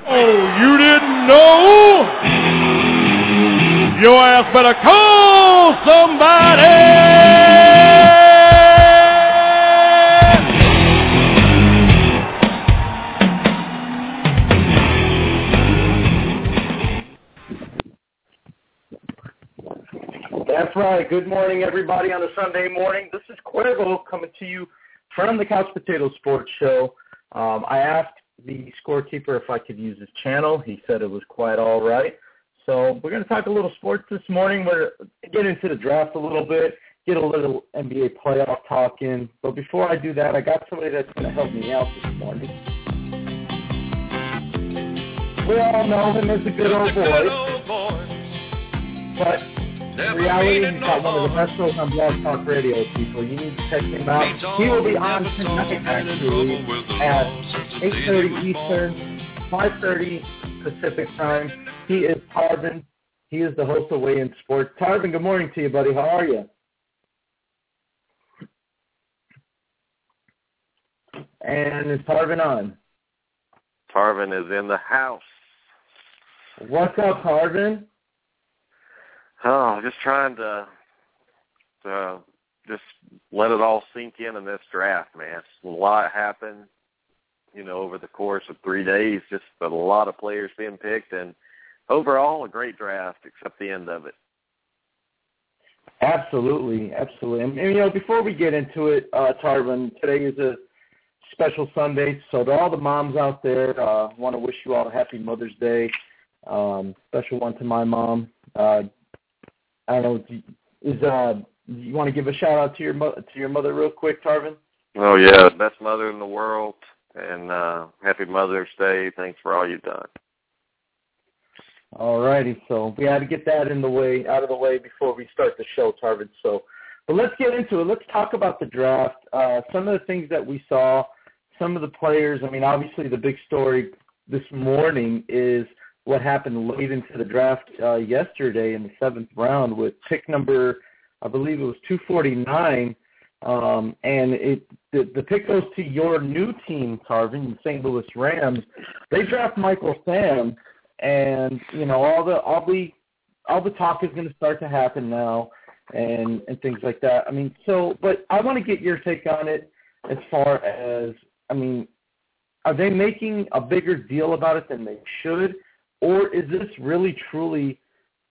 Oh, you didn't know? Your ass better call somebody! That's right. Good morning, everybody, on a Sunday morning. This is Cuervo coming to you from the Couch Potato Sports Show. I asked the scorekeeper if I could use his channel. He said it was quite all right. So we're going to talk a little sports this morning. We're going to get into the draft a little bit, get a little NBA playoff talk in. But before I do that, I got somebody that's going to help me out this morning. We all know him as a good old boy. But in reality, he's got one of the best shows on Blog Talk Radio, people. You need to check him out. He will be on tonight, actually, at 8:30 Eastern, 5:30 Pacific time. He is Tarvin. He is the host of Weigh In Sports. Tarvin, good morning to you, buddy. How are you? And is Tarvin on? Tarvin is in the house. What's up, Tarvin? Oh, just trying to just let it all sink in this draft, man. A lot happened, over the course of 3 days. Just a lot of players being picked, and overall a great draft, except the end of it. Absolutely. And before we get into it, Tarvin, today is a special Sunday, so to all the moms out there, I want to wish you all a happy Mother's Day. Special one to my mom. I don't know. You want to give a shout out to your mother real quick, Tarvin? Oh yeah, best mother in the world, and happy Mother's Day. Thanks for all you've done. All righty, so we had to get that out of the way before we start the show, Tarvin. But let's get into it. Let's talk about the draft. Some of the things that we saw, some of the players. I mean, obviously the big story this morning is what happened late into the draft yesterday in the 7th round with pick number, I believe it was 249, and the pick goes to your new team, Tarvin, the St. Louis Rams. They draft Michael Sam, and all the talk is going to start to happen now, and things like that. I mean, but I want to get your take on it as far as, I mean, are they making a bigger deal about it than they should? Or is this really, truly,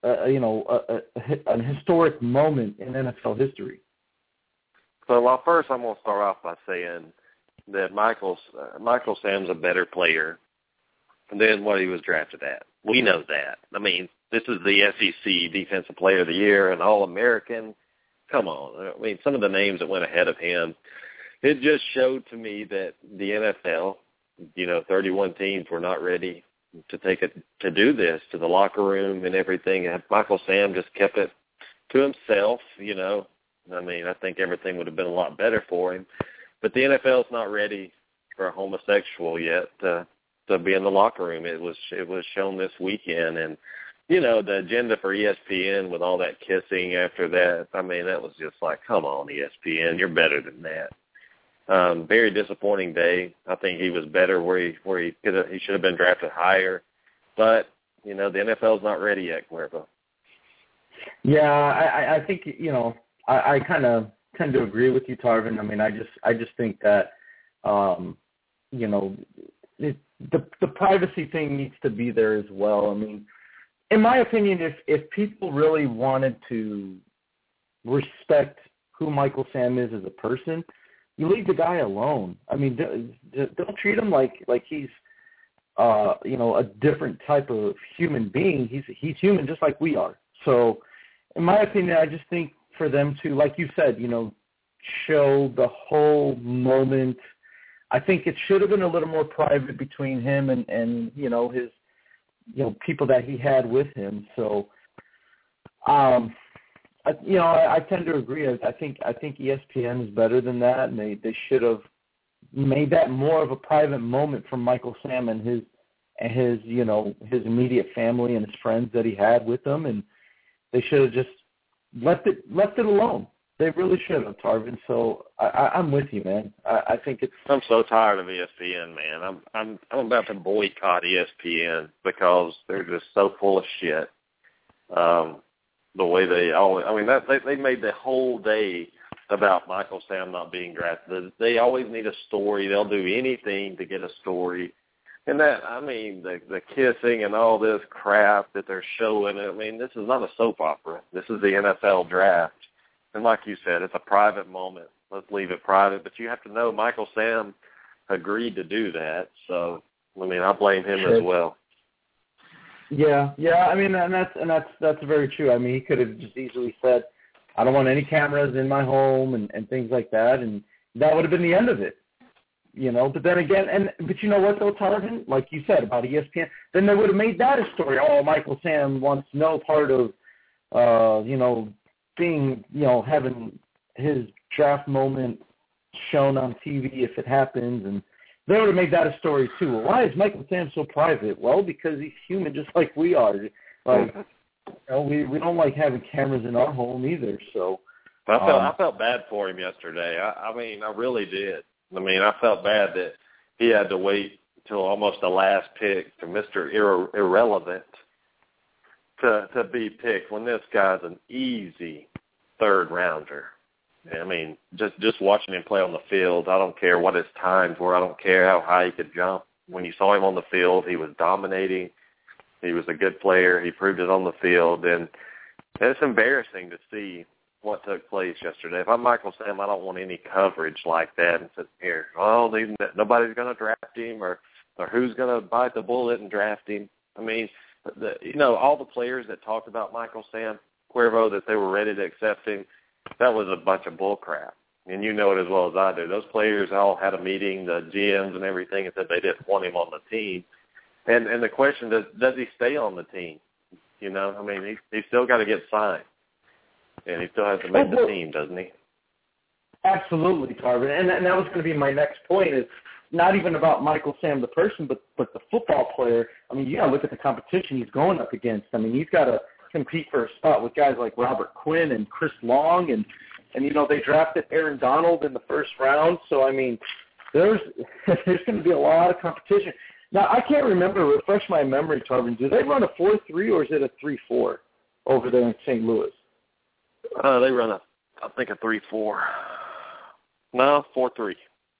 an historic moment in NFL history? Well, first I'm going to start off by saying that Michael Sam's a better player than what he was drafted at. We know that. I mean, this is the SEC Defensive Player of the Year, an All-American. Come on. I mean, some of the names that went ahead of him, it just showed to me that the NFL, 31 teams were not ready to do this, to the locker room and everything. And Michael Sam just kept it to himself, I mean, I think everything would have been a lot better for him. But the NFL's not ready for a homosexual yet to be in the locker room. It was shown this weekend, and the agenda for ESPN with all that kissing after that, I mean, that was just like, come on, ESPN, you're better than that. Very disappointing day. I think he was better where he should have been drafted higher, but the NFL's not ready yet, Cuervo. Yeah, I think I kind of tend to agree with you, Tarvin. I mean, I just think that the privacy thing needs to be there as well. I mean, in my opinion, if people really wanted to respect who Michael Sam is as a person, you leave the guy alone. I mean, don't treat him like he's, a different type of human being. He's human just like we are. So, in my opinion, I just think for them to, like you said, show the whole moment. I think it should have been a little more private between him and his, people that he had with him. So, I tend to agree. I think ESPN is better than that, and they should have made that more of a private moment for Michael Sam and his immediate family and his friends that he had with him, and they should have just left it alone. They really should have, Tarvin. So I'm with you, man. I think it's. I'm so tired of ESPN, man. I'm about to boycott ESPN because they're just so full of shit. The way they always, I mean, they made the whole day about Michael Sam not being drafted. They always need a story. They'll do anything to get a story. And that, I mean, the kissing and all this crap that they're showing, I mean, this is not a soap opera. This is the NFL draft. And like you said, it's a private moment. Let's leave it private. But you have to know Michael Sam agreed to do that. So, I mean, I blame him as well. Yeah. I mean, and that's very true. I mean, he could have just easily said, I don't want any cameras in my home and things like that, and that would have been the end of it. You know, but then again, but you know what though, Tarvin? Like you said about ESPN, then they would have made that a story. Oh, Michael Sam wants no part of, being, having his draft moment shown on TV if it happens, and they would have made that a story too. Well, why is Michael Sam so private? Well, because he's human just like we are. Like, we don't like having cameras in our home either. So I felt bad for him yesterday. I mean, I really did. I mean, I felt bad that he had to wait until almost the last pick for Mr. Irrelevant to be picked when this guy's an easy third rounder. I mean, just watching him play on the field, I don't care what his times were. I don't care how high he could jump. When you saw him on the field, he was dominating. He was a good player. He proved it on the field. And it's embarrassing to see what took place yesterday. If I'm Michael Sam, I don't want any coverage like that and sit here, nobody's going to draft him or who's going to bite the bullet and draft him. I mean, all the players that talked about Michael Sam, Cuervo, that they were ready to accept him, that was a bunch of bull crap. And you know it as well as I do. Those players all had a meeting, the GMs and everything, and said they didn't want him on the team. And the question, does he stay on the team? You know, I mean, he's still got to get signed. And he still has to make the team, doesn't he? Absolutely, Tarvin. And that was going to be my next point, is not even about Michael Sam the person, but the football player. I mean, you got to look at the competition he's going up against. I mean, he's got to compete for a spot with guys like Robert Quinn and Chris Long, and they drafted Aaron Donald in the first round. So, I mean, there's going to be a lot of competition. Now, I can't remember, refresh my memory, Tarvin. Do they run a 4-3 or is it a 3-4 over there in St. Louis? They run I think a 3-4. No, 4-3.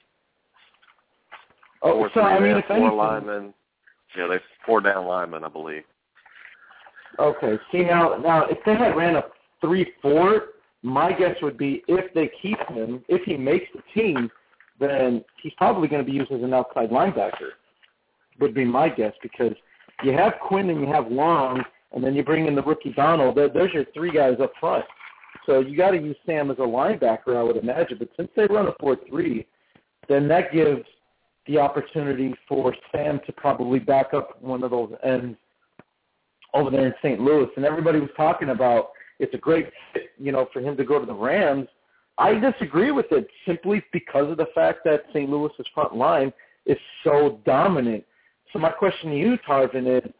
Oh, so I mean, if anything, 4 linemen. Yeah, they 4 down linemen, I believe. Okay. See, now, if they had ran a 3-4, my guess would be if they keep him, if he makes the team, then he's probably going to be used as an outside linebacker, would be my guess, because you have Quinn and you have Long, and then you bring in the rookie Donald. There's your 3 guys up front. So you got to use Sam as a linebacker, I would imagine. But since they run a 4-3, then that gives the opportunity for Sam to probably back up one of those ends over there in St. Louis. And everybody was talking about it's a great fit, for him to go to the Rams. I disagree with it simply because of the fact that St. Louis's front line is so dominant. So my question to you, Tarvin, is,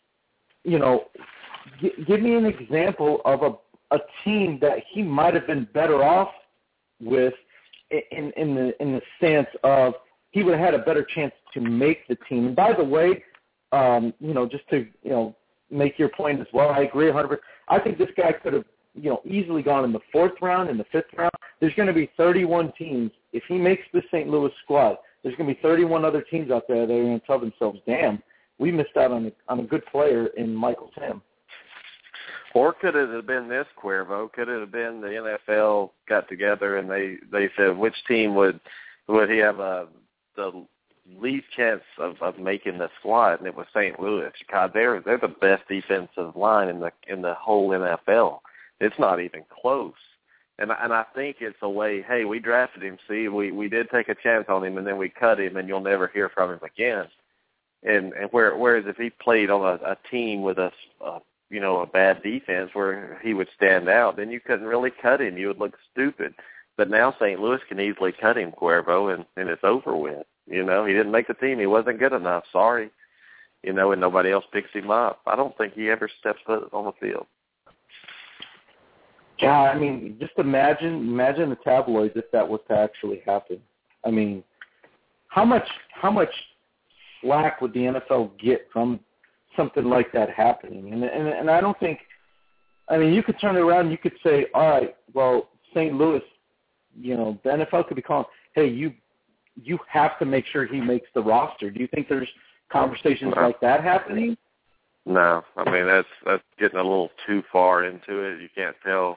give me an example of a team that he might have been better off with in the stance of he would have had a better chance to make the team. And by the way, just to, make your point as well, I agree 100%. I think this guy could have, easily gone in the 4th round, in the 5th round. There's going to be 31 teams. If he makes the St. Louis squad, there's going to be 31 other teams out there that are going to tell themselves, damn, we missed out on a good player in Michael Sam. Or could it have been this, Cuervo? Could it have been the NFL got together and they said which team would he have the least chance of making the squad, and it was St. Louis. God, they're the best defensive line in the whole NFL. It's not even close. And I think it's a way, hey, we drafted him, see, we did take a chance on him, and then we cut him, and you'll never hear from him again. And whereas if he played on a team with a bad defense where he would stand out, then you couldn't really cut him. You would look stupid. But now St. Louis can easily cut him, Cuervo, and it's over with. He didn't make the team. He wasn't good enough. Sorry. And nobody else picks him up. I don't think he ever steps foot on the field. God, I mean, just imagine the tabloids if that was to actually happen. I mean, how much slack would the NFL get from something like that happening? And I don't think, I mean, you could turn it around and you could say, all right, well, St. Louis, you know, the NFL could be calling, hey, you have to make sure he makes the roster. Do you think there's conversations like that happening? No, I mean that's getting a little too far into it. You can't tell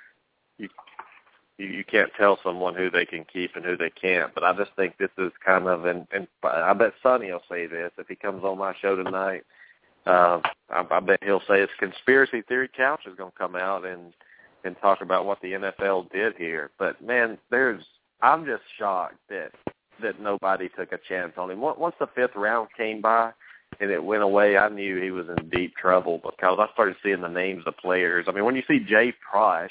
you can't tell someone who they can keep and who they can't. But I just think this is kind of, and I bet Sonny will say this if he comes on my show tonight. I bet he'll say it's conspiracy theory couch is going to come out and talk about what the NFL did here. But man, I'm just shocked that nobody took a chance on him. Once the fifth round came by and it went away, I knew he was in deep trouble because I started seeing the names of players. I mean, when you see Jay Prosh,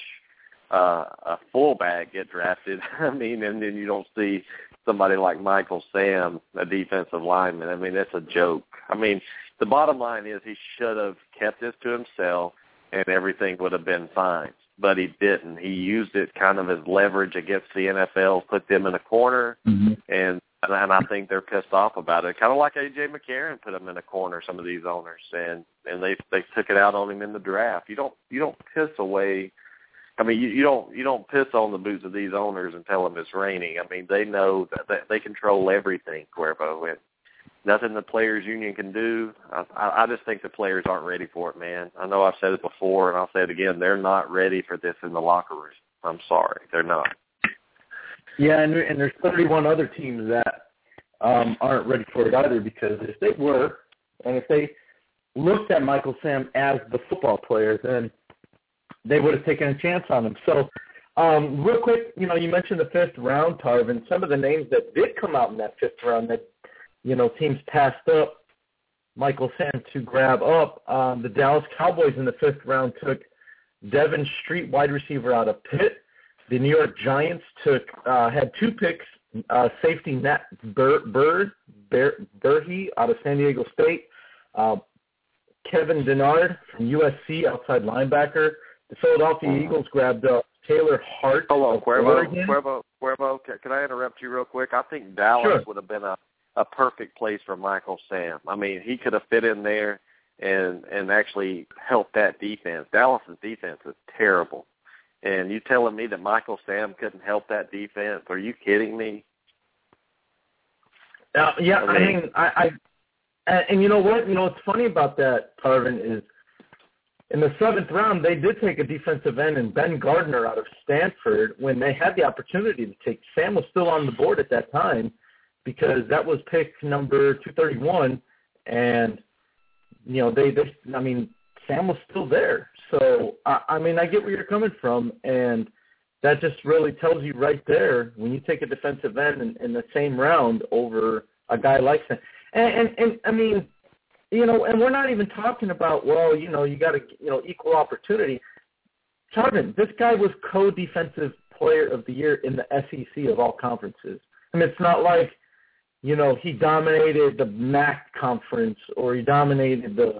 a fullback, get drafted, I mean, and then you don't see somebody like Michael Sam, a defensive lineman. I mean, that's a joke. I mean, the bottom line is he should have kept this to himself and everything would have been fine. But he didn't. He used it kind of as leverage against the NFL, put them in a corner, and I think they're pissed off about it. Kind of like A.J. McCarron put them in a corner, some of these owners, and they took it out on him in the draft. You don't piss away. I mean, you don't piss on the boots of these owners and tell them it's raining. I mean, they know that they control everything, Cuervo, and nothing the players' union can do. I just think the players aren't ready for it, man. I know I've said it before, and I'll say it again. They're not ready for this in the locker room. I'm sorry. They're not. Yeah, and there's 31 other teams that aren't ready for it either, because if they were, and if they looked at Michael Sam as the football player, then they would have taken a chance on him. So real quick, you know, you mentioned the fifth round, Tarvin. Some of the names that did come out in that fifth round that, you know, teams passed up Michael Sam to grab up. The Dallas Cowboys in the fifth round took Devin Street, wide receiver out of Pitt. The New York Giants had two picks, safety Nat Burhi out of San Diego State, Kevin Denard from USC, outside linebacker. The Philadelphia Eagles grabbed up Taylor Hart. Hold on, Cuervo, can I interrupt you real quick? I think Dallas would have been a perfect place for Michael Sam. I mean, he could have fit in there and actually helped that defense. Dallas's defense is terrible. And you telling me that Michael Sam couldn't help that defense? Are you kidding me? Yeah, I mean, and you know what? You know what's funny about that, Tarvin, is in the seventh round, they did take a defensive end and Ben Gardner out of Stanford when they had the opportunity to take. Sam was still on the board at that time because that was pick number 231, and you know I mean, Sam was still there. So I mean, I get where you're coming from, and that just really tells you right there when you take a defensive end in the same round over a guy like Sam. And I mean, you know, and we're not even talking about, well, you know, you got to, you know, equal opportunity. Tarvin, this guy was co-defensive player of the year in the SEC of all conferences. I mean, it's not like, you know, he dominated the MAC conference or he dominated the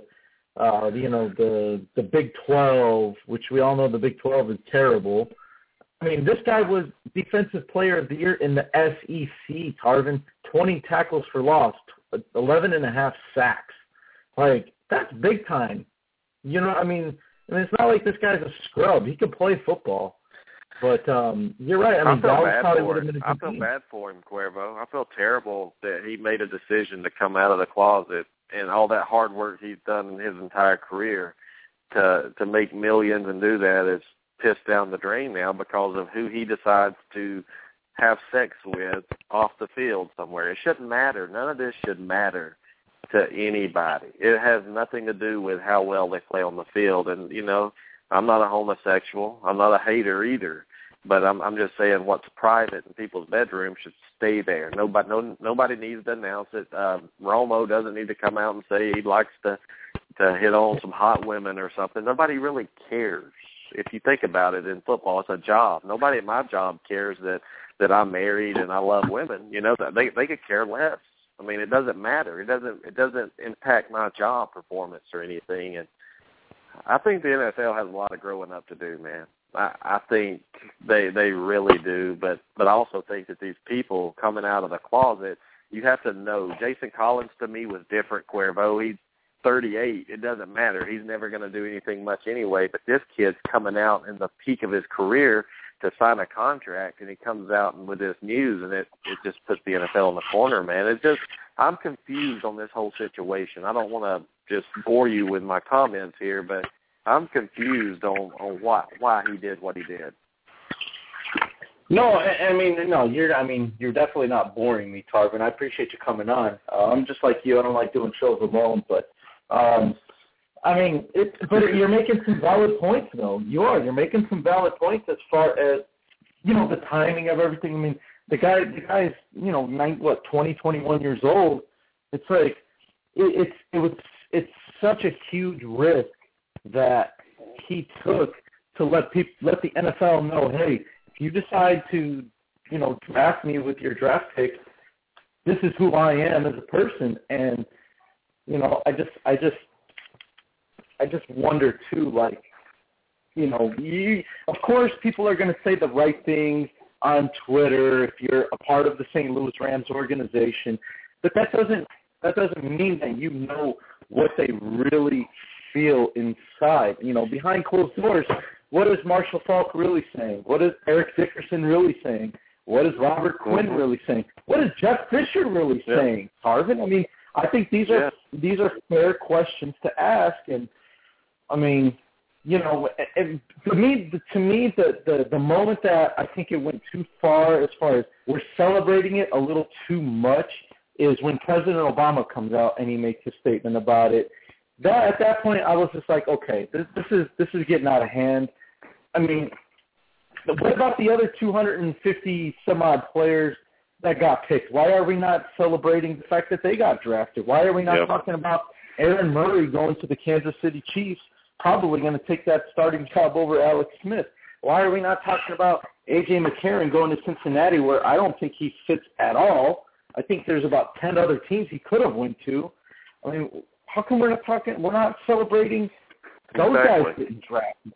Big 12, which we all know the Big 12 is terrible. I mean, this guy was defensive player of the year in the SEC, Tarvin, 20 tackles for loss, 11.5 sacks. Like, that's big time. You know, I mean, it's not like this guy's a scrub. He can play football. But you're right. I mean, Dallas probably would have been a good team. I feel bad for him, Cuervo. I feel terrible that he made a decision to come out of the closet and all that hard work he's done in his entire career to make millions and do that is pissed down the drain now because of who he decides to have sex with off the field somewhere. It shouldn't matter. None of this should matter to anybody. It has nothing to do with how well they play on the field. And, you know, I'm not a homosexual. I'm not a hater either. But I'm just saying what's private in people's bedrooms should stay there. Nobody needs to announce it. Romo doesn't need to come out and say he likes to hit on some hot women or something. Nobody really cares. If you think about it, in football, it's a job. Nobody at my job cares that I'm married and I love women. You know, they could care less. I mean, it doesn't matter. It doesn't impact my job performance or anything. And I think the NFL has a lot of growing up to do, man. I think they really do, but I also think that these people coming out of the closet, you have to know. Jason Collins to me was different, Cuervo. He's 38. It doesn't matter. He's never going to do anything much anyway, but this kid's coming out in the peak of his career to sign a contract, and he comes out with this news, and it just puts the NFL in the corner, man. I'm confused on this whole situation. I don't want to just bore you with my comments here, but I'm confused on why he did what he did. No, you're definitely not boring me, Tarvin. I appreciate you coming on. I'm just like you. I don't like doing shows alone, but you're making some valid points, though. You're making some valid points as far as, the timing of everything. I mean, the guy's 20, 21 years old. It's like it's such a huge risk that he took to let the NFL know, hey, if you decide to, draft me with your draft pick, this is who I am as a person. And, I just wonder too, like, of course people are going to say the right things on Twitter if you're a part of the St. Louis Rams organization, but that doesn't mean that you know what they really feel inside. Behind closed doors, what is Marshall Faulk really saying? What is Eric Dickerson really saying? What is Robert Quinn really saying? What is Jeff Fisher really saying, Tarvin? I mean, I think these are fair questions to ask, and I mean, to me, the moment that I think it went too far as we're celebrating it a little too much is when President Obama comes out and he makes a statement about it. At that point, I was just like, okay, this is getting out of hand. I mean, what about the other 250 some odd players that got picked? Why are we not celebrating the fact that they got drafted? Why are we not talking about Aaron Murray going to the Kansas City Chiefs, probably going to take that starting job over Alex Smith? Why are we not talking about A.J. McCarron going to Cincinnati, where I don't think he fits at all? I think there's about 10 other teams he could have went to. I mean, how come we're not celebrating those guys getting drafted?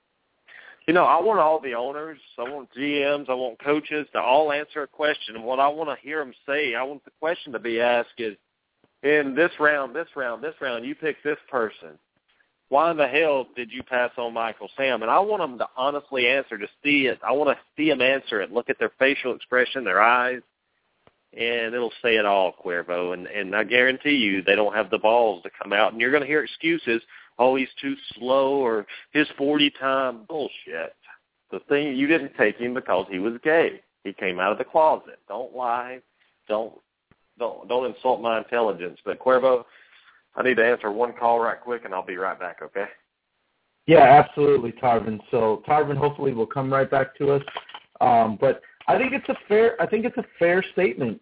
I want all the owners, I want GMs, I want coaches to all answer a question. And what I want to hear them say, I want the question to be asked is, in this round, you pick this person. Why in the hell did you pass on Michael Sam? And I want them to honestly answer, to see it. I want to see them answer it, look at their facial expression, their eyes, and it'll say it all, Cuervo. And I guarantee you they don't have the balls to come out. And you're going to hear excuses. Oh, he's too slow, or his 40 time. Bullshit. The thing, you didn't take him because he was gay. He came out of the closet. Don't lie. Don't insult my intelligence. But Cuervo, I need to answer one call right quick, and I'll be right back, okay? Yeah, absolutely, Tarvin. So Tarvin hopefully will come right back to us. But I think it's a fair statement.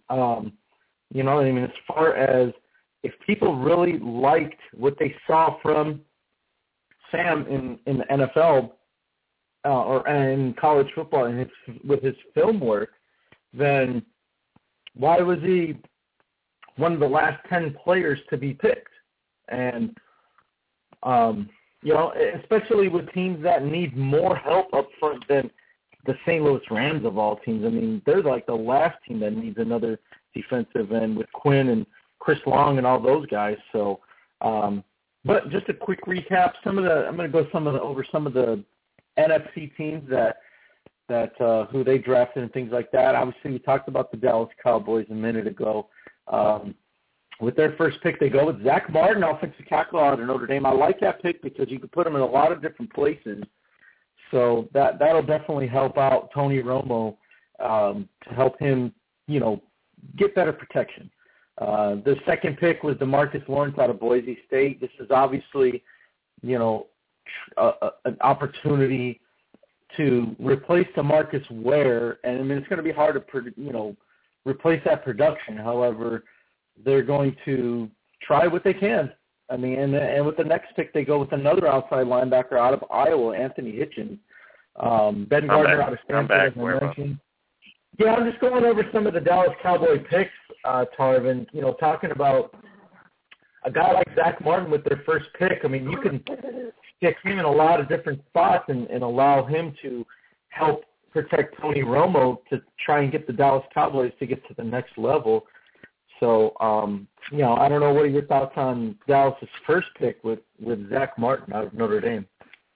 As far as if people really liked what they saw from Sam in the NFL or in college football and with his film work, then why was he one of the last 10 players to be picked? And, especially with teams that need more help up front than the St. Louis Rams of all teams. I mean, they're like the last team that needs another defensive end with Quinn and Chris Long and all those guys. So, but just a quick recap. I'm going to go over some of the NFC teams that who they drafted and things like that. Obviously, we talked about the Dallas Cowboys a minute ago. With their first pick, they go with Zach Martin, offensive tackle out of Notre Dame. I like that pick because you could put him in a lot of different places. So that'll definitely help out Tony Romo to help him, get better protection. The second pick was DeMarcus Lawrence out of Boise State. This is obviously, an opportunity to replace DeMarcus Ware, and I mean it's going to be hard to, replace that production. However, they're going to try what they can. I mean, and with the next pick, they go with another outside linebacker out of Iowa, Anthony Hitchens. Ben Gardner out of Stanford. Yeah, I'm just going over some of the Dallas Cowboy picks, Tarvin, talking about a guy like Zach Martin with their first pick. I mean, you can get him in a lot of different spots and allow him to help protect Tony Romo to try and get the Dallas Cowboys to get to the next level. So, I don't know, what are your thoughts on Dallas's first pick with Zach Martin out of Notre Dame?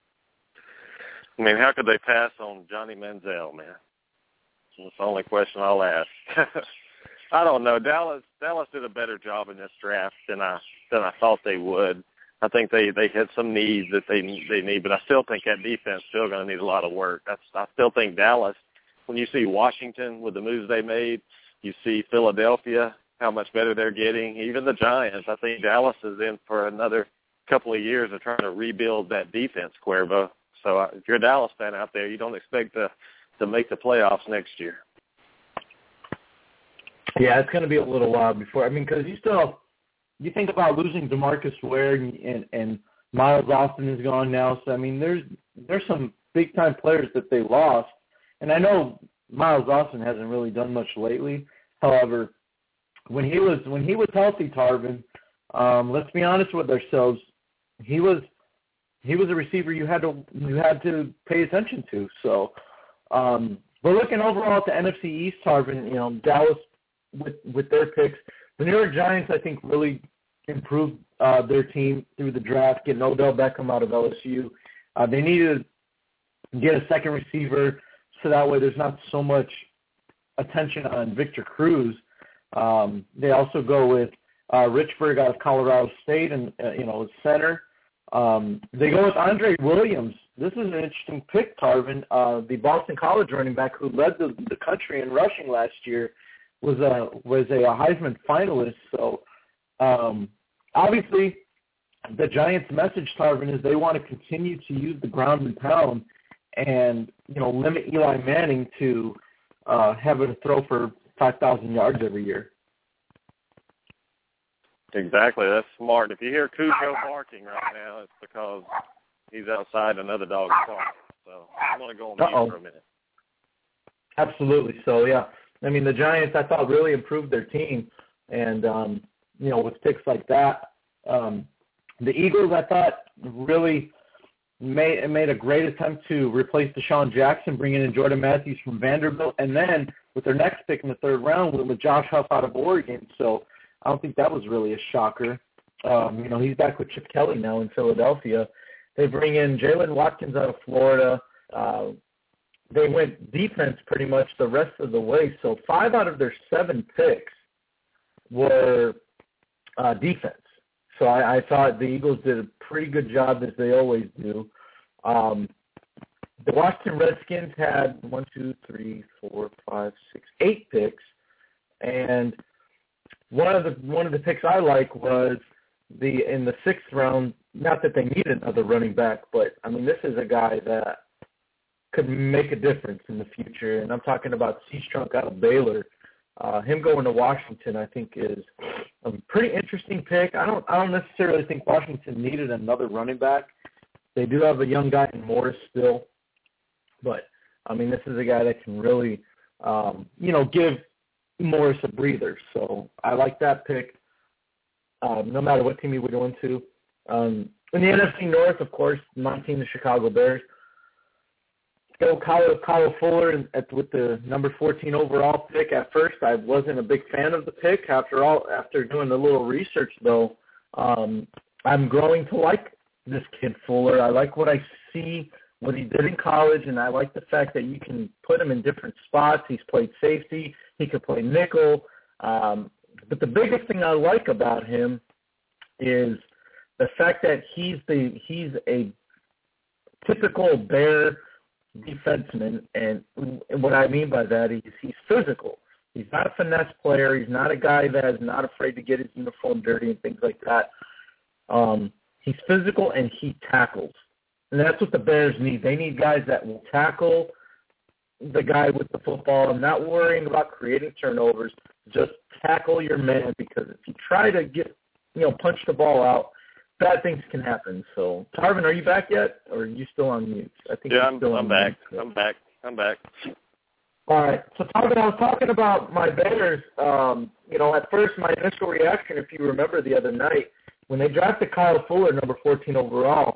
I mean, how could they pass on Johnny Manziel, man? That's the only question I'll ask. I don't know. Dallas did a better job in this draft than I thought they would. I think they had some needs that they need, but I still think that defense is still going to need a lot of work. I still think Dallas, when you see Washington with the moves they made, you see Philadelphia, how much better they're getting, even the Giants. I think Dallas is in for another couple of years of trying to rebuild that defense, Cuervo. So if you're a Dallas fan out there, you don't expect to make the playoffs next year. Yeah, it's going to be a little while before. Because you think about losing DeMarcus Ware and Miles Austin is gone now. So, there's some big-time players that they lost. And I know Miles Austin hasn't really done much lately. However, when he was healthy, Tarvin, let's be honest with ourselves, he was a receiver you had to pay attention to. So, but looking overall at the NFC East, Tarvin, Dallas with their picks, the New York Giants, I think, really improved their team through the draft, getting Odell Beckham out of LSU. They needed to get a second receiver so that way there's not so much attention on Victor Cruz. They also go with Richburg out of Colorado State and, as center. They go with Andre Williams. This is an interesting pick, Tarvin. The Boston College running back who led the country in rushing last year was a Heisman finalist. So obviously the Giants' message, Tarvin, is they want to continue to use the ground and pound and, limit Eli Manning to having to throw for 5,000 yards every year. Exactly. That's smart. If you hear Cujo barking right now, it's because he's outside another dog's car. So I'm going to go on mute for a minute. Absolutely. So, yeah. The Giants, I thought, really improved their team. And, with picks like that. The Eagles, I thought, really made a great attempt to replace Deshaun Jackson, bringing in Jordan Matthews from Vanderbilt. And then with their next pick in the third round, went with Josh Huff out of Oregon. So I don't think that was really a shocker. He's back with Chip Kelly now in Philadelphia. They bring in Jalen Watkins out of Florida. They went defense pretty much the rest of the way. So 5 out of their 7 picks were defense. So I thought the Eagles did a pretty good job, as they always do. The Washington Redskins had 8 picks, and one of the picks I like was in the 6th round. Not that they need another running back, but this is a guy that could make a difference in the future, and I'm talking about C-Strunk out of Baylor. Him going to Washington, I think, is a pretty interesting pick. I don't necessarily think Washington needed another running back. They do have a young guy in Morris still, but this is a guy that can really, give Morris a breather. So I like that pick, no matter what team he would go into. In the NFC North, of course, my team, the Chicago Bears. Go Kyle Fuller with the number 14 overall pick. At first, I wasn't a big fan of the pick. After doing a little research, though, I'm growing to like this kid Fuller. I like what I see, what he did in college, and I like the fact that you can put him in different spots. He's played safety. He could play nickel. But the biggest thing I like about him is the fact that he's a typical Bear defenseman, and what I mean by that is he's physical. He's not a finesse player. He's not a guy that is not afraid to get his uniform dirty and things like that. He's physical and he tackles, and that's what the Bears need. They need guys that will tackle the guy with the football and not worrying about creating turnovers. Just tackle your man, because if you try to punch the ball out, bad things can happen. So, Tarvin, are you back yet, or are you still on mute? I think I'm back. I'm back. All right. So, Tarvin, I was talking about my Bears. At first, my initial reaction, if you remember the other night, when they drafted Kyle Fuller, number 14 overall,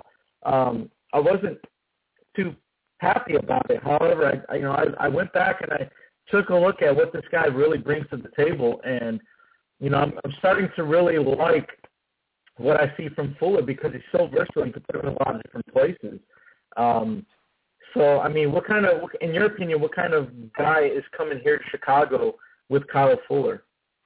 I wasn't too happy about it. However, I went back and I took a look at what this guy really brings to the table, and I'm starting to really like what I see from Fuller because he's so versatile. You can put him in a lot of different places. So, I mean, in your opinion, what kind of guy is coming here to Chicago with Kyle Fuller?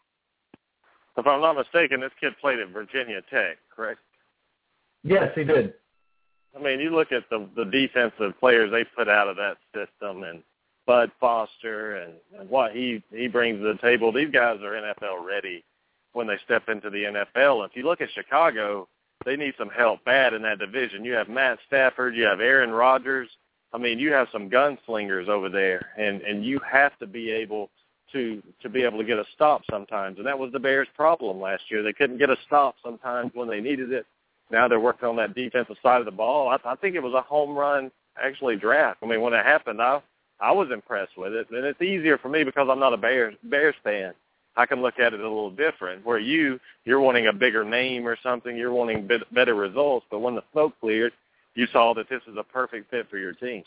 If I'm not mistaken, this kid played at Virginia Tech, correct? Yes, he did. I mean, you look at the defensive players they put out of that system, and Bud Foster and what he brings to the table. These guys are NFL ready when they step into the NFL. If you look at Chicago, they need some help bad in that division. You have Matt Stafford, you have Aaron Rodgers. I mean, you have some gunslingers over there, and you have to be able to get a stop sometimes. And that was the Bears' problem last year. They couldn't get a stop sometimes when they needed it. Now they're working on that defensive side of the ball. I think it was a home run, actually, draft. I mean, when it happened, I was impressed with it. And it's easier for me because I'm not a Bears fan. I can look at it a little different, where you're wanting a bigger name or something. You're wanting better results. But when the smoke cleared, you saw that this is a perfect fit for your team.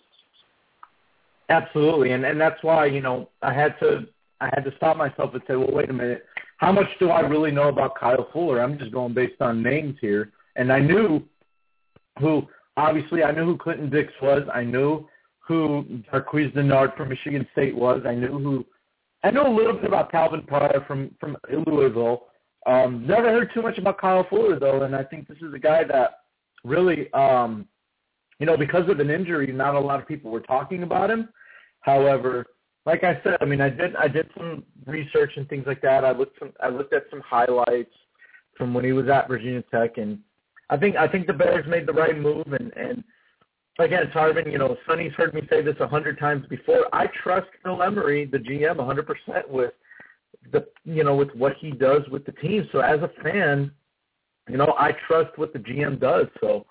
Absolutely, and that's why, I had to stop myself and say, well, wait a minute, how much do I really know about Kyle Fuller? I'm just going based on names here. And I knew who Clinton Dix was. I knew who Marquise Denard from Michigan State was. I know a little bit about Calvin Pryor from Louisville. Never heard too much about Kyle Fuller, though, and I think this is a guy that really, because of an injury, not a lot of people were talking about him. However, like I said, I mean, I did some research and things like that. I looked at some highlights from when he was at Virginia Tech, and I think the Bears made the right move. And again, Tarvin, Sonny's heard me say this 100 times before. I trust Phil Emery, the GM, 100% with with what he does with the team. So as a fan, I trust what the GM does. So,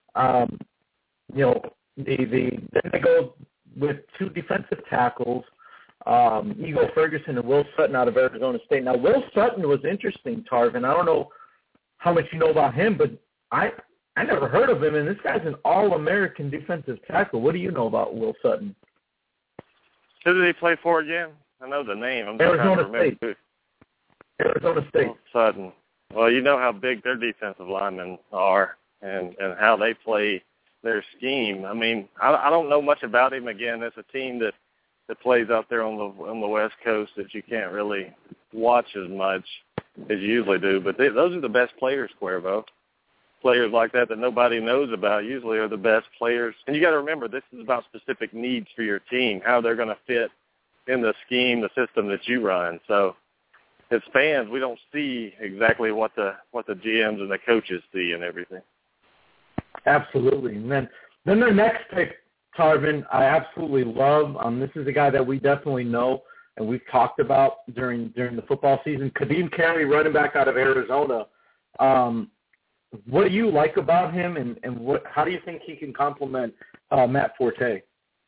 then they go with two defensive tackles, Ego Ferguson and Will Sutton out of Arizona State. Now, Will Sutton was interesting, Tarvin. I don't know how much you know about him, but I never heard of him, and this guy's an All-American defensive tackle. What do you know about Will Sutton? Who did he play for again? I know the name. I'm just Arizona trying to remember. State. Arizona State. Will Sutton. Well, you know how big their defensive linemen are and how they play their scheme. I mean, I don't know much about him. Again, it's a team that plays out there on the West Coast that you can't really watch as much as you usually do. But those are the best players, Cuervo. Players like that nobody knows about usually are the best players. And you got to remember, this is about specific needs for your team, how they're going to fit in the scheme, the system that you run. So as fans, we don't see exactly what the GMs and the coaches see and everything. Absolutely. And then their next pick, Tarvin, I absolutely love. This is a guy that we definitely know and we've talked about during the football season. Kadeem Carey, running back out of Arizona. What do you like about him, and how do you think he can complement Matt Forte?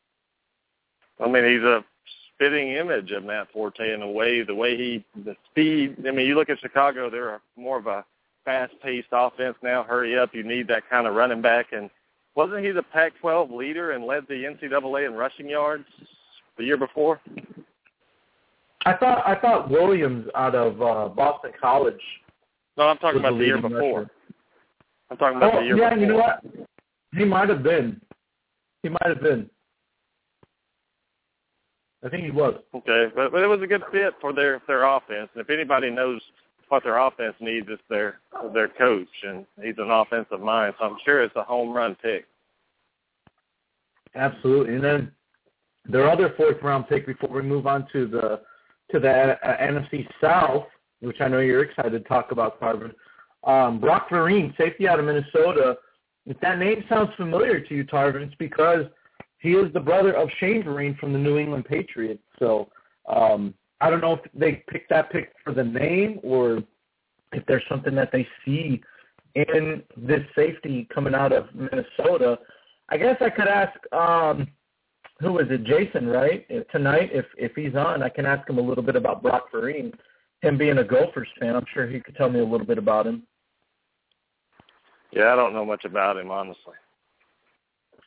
I mean, he's a spitting image of Matt Forte in a way, the speed. I mean, you look at Chicago, they're more of a fast-paced offense now. Hurry up, you need that kind of running back. And wasn't he the Pac-12 leader and led the NCAA in rushing yards the year before? I thought Williams out of Boston College. No, I'm talking about the year before. Rusher. I'm talking about the year before. Yeah, you know what? He might have been. I think he was. Okay, but it was a good fit for their offense. And if anybody knows what their offense needs, it's their coach, and he's an offensive mind, so I'm sure it's a home run pick. Absolutely. And then their other fourth-round pick before we move on to the NFC South, which I know you're excited to talk about, Tarvin. Brock Vereen, safety out of Minnesota. If that name sounds familiar to you, Tarvin, it's because he is the brother of Shane Vereen from the New England Patriots. So I don't know if they picked that pick for the name or if there's something that they see in this safety coming out of Minnesota. I guess I could ask, who is it, Jason, right? Tonight, if he's on, I can ask him a little bit about Brock Vereen. Him being a Gophers fan, I'm sure he could tell me a little bit about him. Yeah, I don't know much about him, honestly.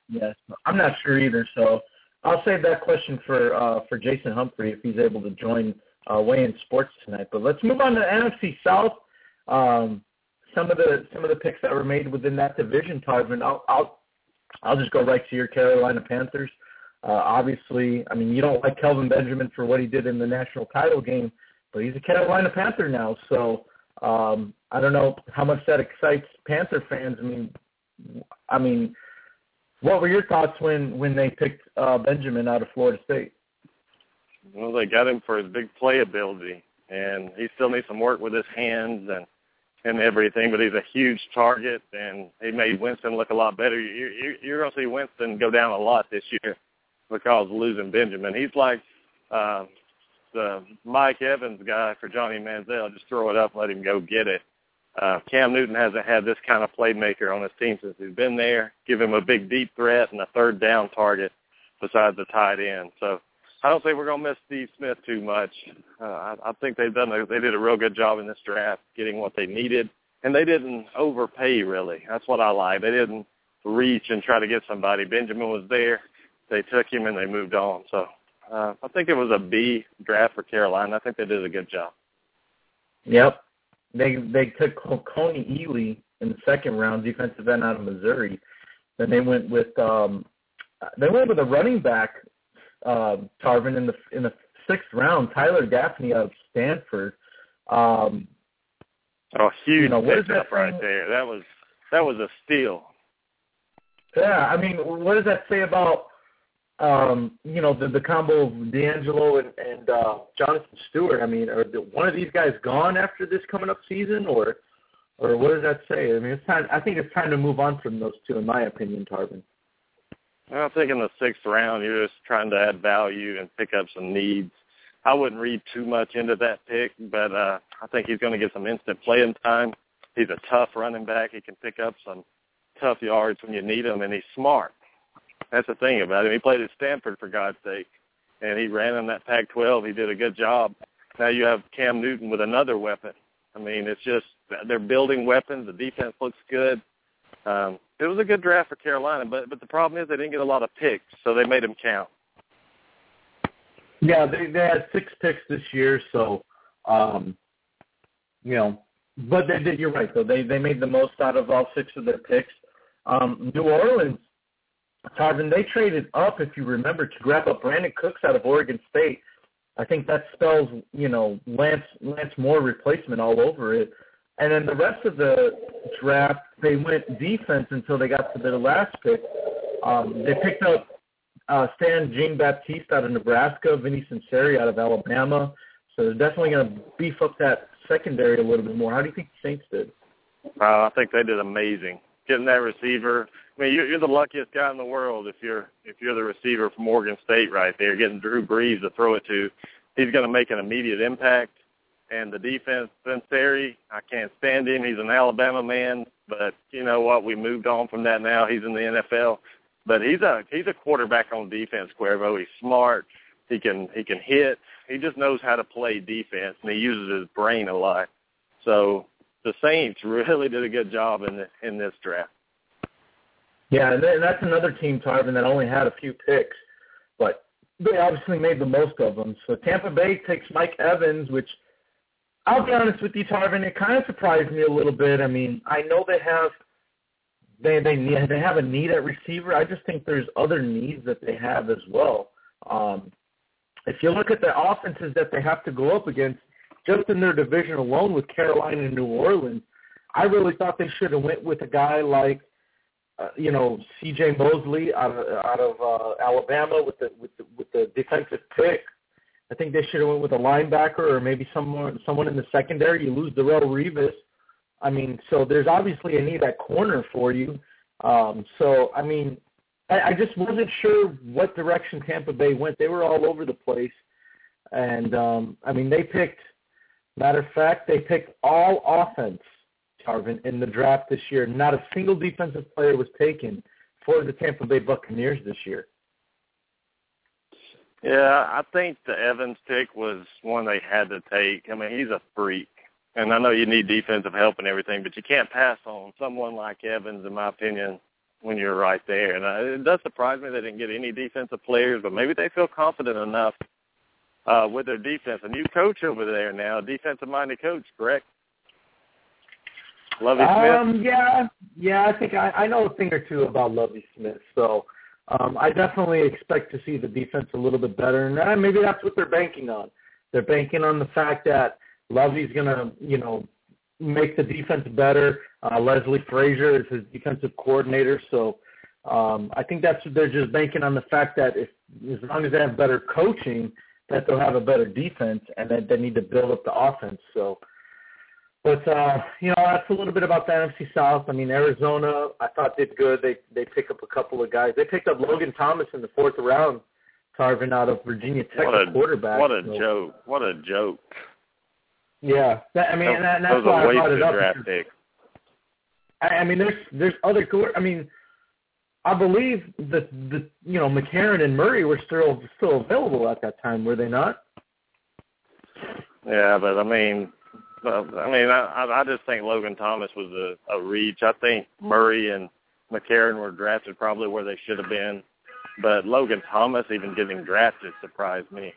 Yes, I'm not sure either. So I'll save that question for Jason Humphrey if he's able to join Weigh In Sports tonight. But let's move on to NFC South. Some of the picks that were made within that division, Tarvin. I'll just go right to your Carolina Panthers. Obviously, I mean, you don't like Kelvin Benjamin for what he did in the national title game, but he's a Carolina Panther now. So I don't know how much that excites Panther fans. I mean, what were your thoughts when they picked Benjamin out of Florida State? Well, they got him for his big playability, and he still needs some work with his hands and everything, but he's a huge target, and he made Winston look a lot better. You're going to see Winston go down a lot this year because of losing Benjamin. He's like the Mike Evans guy for Johnny Manziel. Just throw it up, let him go get it. Cam Newton hasn't had this kind of playmaker on his team since he's been there. Give him a big deep threat and a third down target besides the tight end. So I don't think we're going to miss Steve Smith too much. I think they did a real good job in this draft getting what they needed, and they didn't overpay really. That's what I like. They didn't reach and try to get somebody. Benjamin was there. They took him and they moved on. So I think it was a B draft for Carolina. I think they did a good job. Yep. They took Coney Ely in the second round, defensive end out of Missouri. Then they went with a running back, Tarvin, in the sixth round, Tyler Gaffney out of Stanford. Huge pickup right there. That was a steal. Yeah, I mean, what does that say about the combo of D'Angelo and Jonathan Stewart? I mean, are one of these guys gone after this coming up season, or what does that say? I mean, it's time. I think it's time to move on from those two, in my opinion, Tarvin. I think in the sixth round, you're just trying to add value and pick up some needs. I wouldn't read too much into that pick, but I think he's going to get some instant playing time. He's a tough running back. He can pick up some tough yards when you need him, and he's smart. That's the thing about him. He played at Stanford, for God's sake, and he ran in that Pac-12. He did a good job. Now you have Cam Newton with another weapon. I mean, it's just they're building weapons. The defense looks good. It was a good draft for Carolina, but the problem is they didn't get a lot of picks, so they made them count. Yeah, they had 6 picks this year, so, but they did. You're right, though. They made the most out of all 6 of their picks. New Orleans, Tarvin, they traded up, if you remember, to grab up Brandon Cooks out of Oregon State. I think that spells, Lance Moore replacement all over it. And then the rest of the draft, they went defense until they got to their last pick. They picked up Stan Jean-Baptiste out of Nebraska, Vinny Cincinnati out of Alabama. So they're definitely going to beef up that secondary a little bit more. How do you think the Saints did? I think they did amazing. Getting that receiver. I mean, you're the luckiest guy in the world if you're the receiver from Oregon State right there, getting Drew Brees to throw it to. He's going to make an immediate impact. And the defense, Cincinnati, I can't stand him. He's an Alabama man, but you know what? We moved on from that now. He's in the NFL. But he's a quarterback on defense, Cuervo. He's smart. He can hit. He just knows how to play defense, and he uses his brain a lot. So the Saints really did a good job in this draft. Yeah, and that's another team, Tarvin, that only had a few picks, but they obviously made the most of them. So Tampa Bay takes Mike Evans, which I'll be honest with you, Tarvin, it kind of surprised me a little bit. I mean, I know they have a need at receiver. I just think there's other needs that they have as well. If you look at the offenses that they have to go up against, just in their division alone with Carolina and New Orleans, I really thought they should have went with a guy like, C.J. Mosley out of Alabama with the defensive pick. I think they should have went with a linebacker or maybe someone in the secondary. You lose Darrelle Revis. I mean, so there's obviously a need at corner for you. So, I mean, I just wasn't sure what direction Tampa Bay went. They were all over the place. And, they picked, matter of fact, they picked all offense, Tarvin, in the draft this year. Not a single defensive player was taken for the Tampa Bay Buccaneers this year. Yeah, I think the Evans pick was one they had to take. I mean, he's a freak. And I know you need defensive help and everything, but you can't pass on someone like Evans, in my opinion. when you're right there. And it does surprise me they didn't get any defensive players, but maybe they feel confident enough with their defense. A new coach over there now, defensive-minded coach, correct? Lovie Smith? Yeah, I think I know a thing or two about Lovie Smith, so I definitely expect to see the defense a little bit better, and maybe that's what they're banking on. They're banking on the fact that Lovie's going to, make the defense better. Leslie Frazier is his defensive coordinator, so I think they're just banking on the fact that as long as they have better coaching, that they'll have a better defense, and that they need to build up the offense. So, but that's a little bit about the NFC South. I mean, Arizona, I thought did good. They pick up a couple of guys. They picked up Logan Thomas in the 4th round, Tarvin, out of Virginia Tech, quarterback. What a joke! What a joke! Yeah, that's why I brought it up. Draft pick. I mean, there's other. I mean, I believe that McCarron and Murray were still available at that time, were they not? Yeah, but I just think Logan Thomas was a reach. I think Murray and McCarron were drafted probably where they should have been, but Logan Thomas even getting drafted surprised me.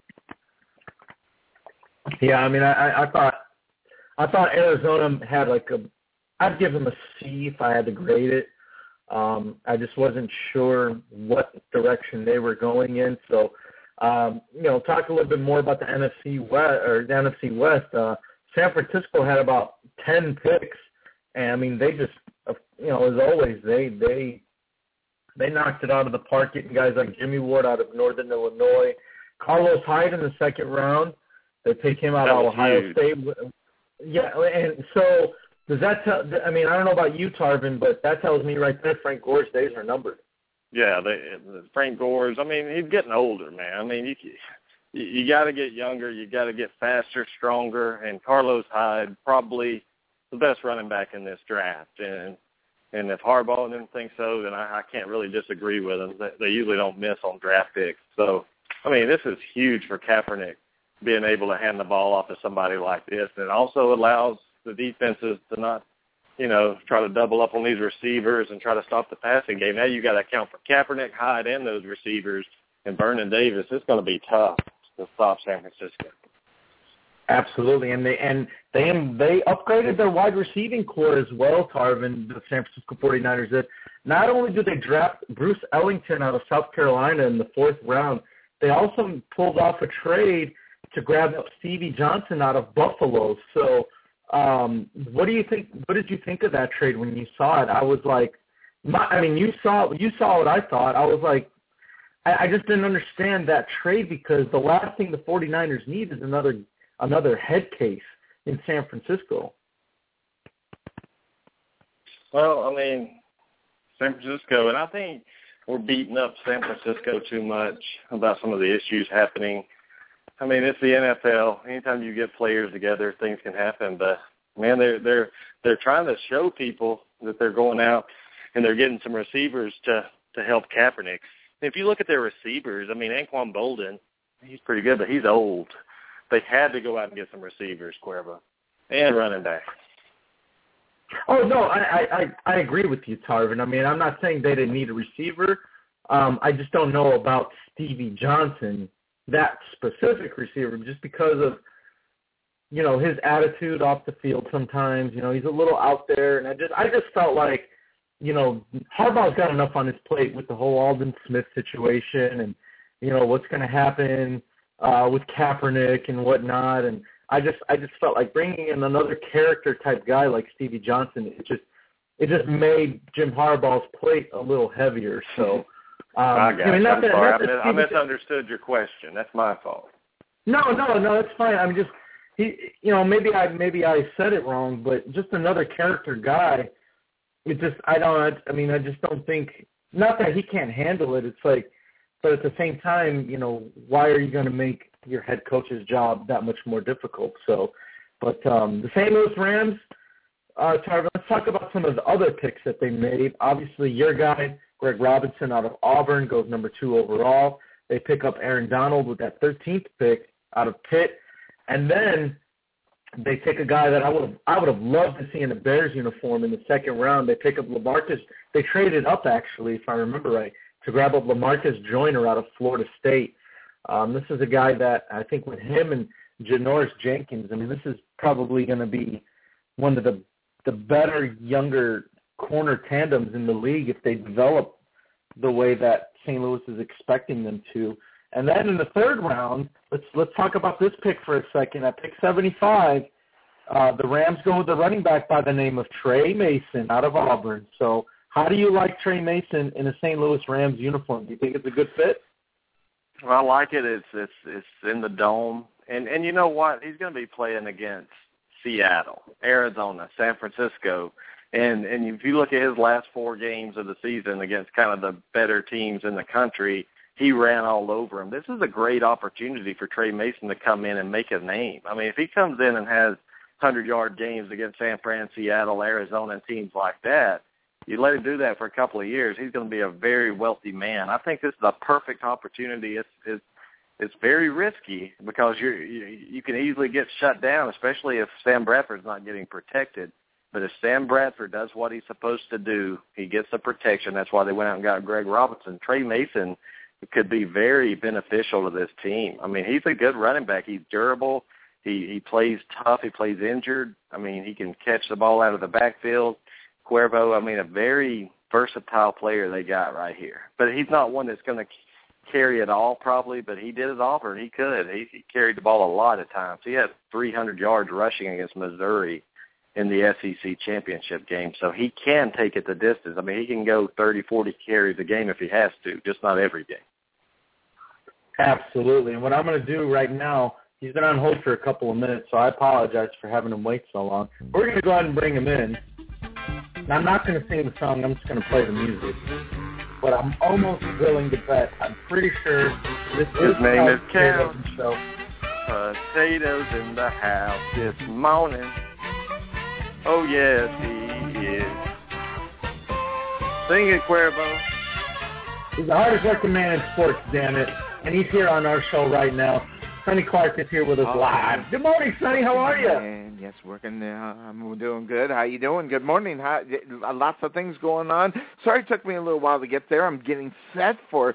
Yeah, I mean, I thought Arizona had I'd give them a C if I had to grade it. I just wasn't sure what direction they were going in. So, talk a little bit more about the NFC West. San Francisco had about 10 picks, and I mean, they just, as always, they knocked it out of the park, getting guys like Jimmy Ward out of Northern Illinois, Carlos Hyde in the 2nd round. They take him out of Ohio State. Yeah, and so does that tell? I mean, I don't know about you, Tarvin, but that tells me right there Frank Gore's days are numbered. Yeah, Frank Gore's. I mean, he's getting older, man. I mean, you got to get younger, you got to get faster, stronger, and Carlos Hyde probably the best running back in this draft. And if Harbaugh didn't think so, then I can't really disagree with them. They usually don't miss on draft picks. So, I mean, this is huge for Kaepernick, being able to hand the ball off to somebody like this. And it also allows the defenses to not, try to double up on these receivers and try to stop the passing game. Now you got to account for Kaepernick, Hyde, and those receivers, and Vernon Davis. It's going to be tough to stop San Francisco. Absolutely, and they upgraded their wide receiving core as well, Tarvin, the San Francisco 49ers did. Not only did they draft Bruce Ellington out of South Carolina in the 4th round, they also pulled off a trade to grab up Stevie Johnson out of Buffalo. So what do you think? What did you think of that trade when you saw it? I was like, you saw what I thought. I was like, I just didn't understand that trade, because the last thing the 49ers need is another head case in San Francisco. Well, I mean, San Francisco, and I think we're beating up San Francisco too much about some of the issues happening. I mean, it's the NFL. Anytime you get players together, things can happen. But man, they're trying to show people that they're going out and they're getting some receivers to help Kaepernick. If you look at their receivers, I mean, Anquan Bolden, he's pretty good, but he's old. They had to go out and get some receivers, Cuervo, and running back. Oh, no, I agree with you, Tarvin. I mean, I'm not saying they didn't need a receiver. I just don't know about Stevie Johnson, that specific receiver, just because of, his attitude off the field sometimes. He's a little out there, and I just felt like, Harbaugh's got enough on his plate with the whole Aldon Smith situation and, what's going to happen with Kaepernick and whatnot. And I just felt like bringing in another character type guy like Stevie Johnson, it just made Jim Harbaugh's plate a little heavier. So I got you. I'm sorry. I misunderstood your question. That's my fault. No, it's fine. I'm just maybe I said it wrong, but just another character guy. I just don't think, not that he can't handle it. It's like, but at the same time, why are you going to make your head coach's job that much more difficult? So, but the St. Louis Rams, Tarvin, let's talk about some of the other picks that they made. Obviously, your guy, Greg Robinson out of Auburn, goes number 2 overall. They pick up Aaron Donald with that 13th pick out of Pitt. And then They take a guy that I would have loved to see in a Bears uniform in the second round. They pick up LaMarcus. They traded up, actually, if I remember right, to grab up LaMarcus Joyner out of Florida State. This is a guy that I think with him and Janoris Jenkins, I mean, this is probably going to be one of the better younger corner tandems in the league if they develop the way that St. Louis is expecting them to. And then in the third round, let's talk about this pick for a second. At pick 75, the Rams go with the running back by the name of Trey Mason out of Auburn. So how do you like Trey Mason in a St. Louis Rams uniform? Do you think it's a good fit? Well, I like it. It's in the dome. And you know what? He's going to be playing against Seattle, Arizona, San Francisco. And if you look at his last 4 games of the season against kind of the better teams in the country, he ran all over him. This is a great opportunity for Trey Mason to come in and make a name. I mean, if he comes in and has 100-yard games against San Fran, Seattle, Arizona, and teams like that, you let him do that for a couple of years, he's going to be a very wealthy man. I think this is a perfect opportunity. It's very risky because you can easily get shut down, especially if Sam Bradford's not getting protected. But if Sam Bradford does what he's supposed to do, he gets the protection. That's why they went out and got Greg Robinson. Trey Mason could be very beneficial to this team. I mean, he's a good running back. He's durable. He plays tough. He plays injured. I mean, he can catch the ball out of the backfield. Cuervo, I mean, a very versatile player they got right here. But he's not one that's going to carry it all probably, but he did at Auburn. He could. He carried the ball a lot of times. He had 300 yards rushing against Missouri in the SEC championship game. So he can take it the distance. I mean, he can go 30, 40 carries a game if he has to, just not every game. Absolutely. And what I'm going to do right now, he's been on hold for a couple of minutes, so I apologize for having him wait so long. We're going to go ahead and bring him in. Now, I'm not going to sing the song. I'm just going to play the music. But I'm almost willing to bet. I'm pretty sure this His name is Cal. Potatoes in the house this morning. Oh, yes, he is. Sing it, Cuervo. He's the hardest working man in sports, damn it. And he's here on our show right now. Sonny Clark is here with us live. Good morning, Sonny. How are you? And yes, working. I'm doing good. How you doing? Good morning. Lots of things going on. Sorry it took me a little while to get there. I'm getting set for,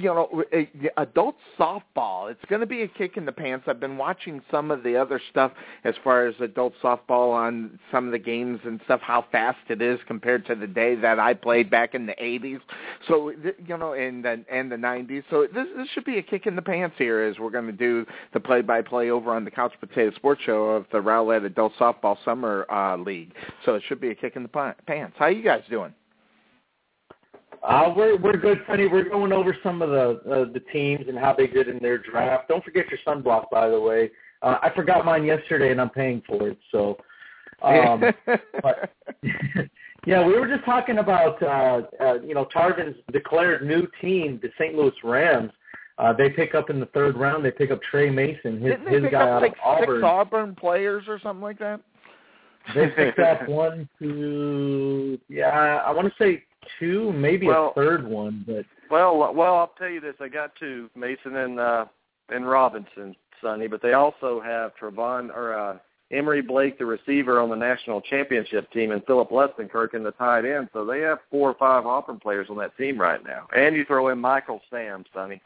adult softball. It's going to be a kick in the pants. I've been watching some of the other stuff as far as adult softball on some of the games and stuff, how fast it is compared to the day that I played back in the 80s. So, and the 90s. So this should be a kick in the pants here as we're going to do the play-by-play over on the Couch Potato Sports Show of the Rowlett Adult Softball Summer League. So it should be a kick in the pants. How you guys doing? We're good, Sonny. We're going over some of the teams and how they did in their draft. Don't forget your sunblock, by the way. I forgot mine yesterday, and I'm paying for it. So, but yeah, we were just talking about Tarvin's declared new team, the St. Louis Rams. They pick up in the third round. They pick up Trey Mason, his guy out of Auburn. 6 Auburn players or something like that? They picked up 1, 2, I want to say 2, maybe a third one. But well, I'll tell you this: they got 2, Mason and Robinson, Sonny, but they also have Emery Blake, the receiver on the national championship team, and Philip Lestenkirk in the tight end. So they have 4 or 5 Auburn players on that team right now. And you throw in Michael Sam, Sonny.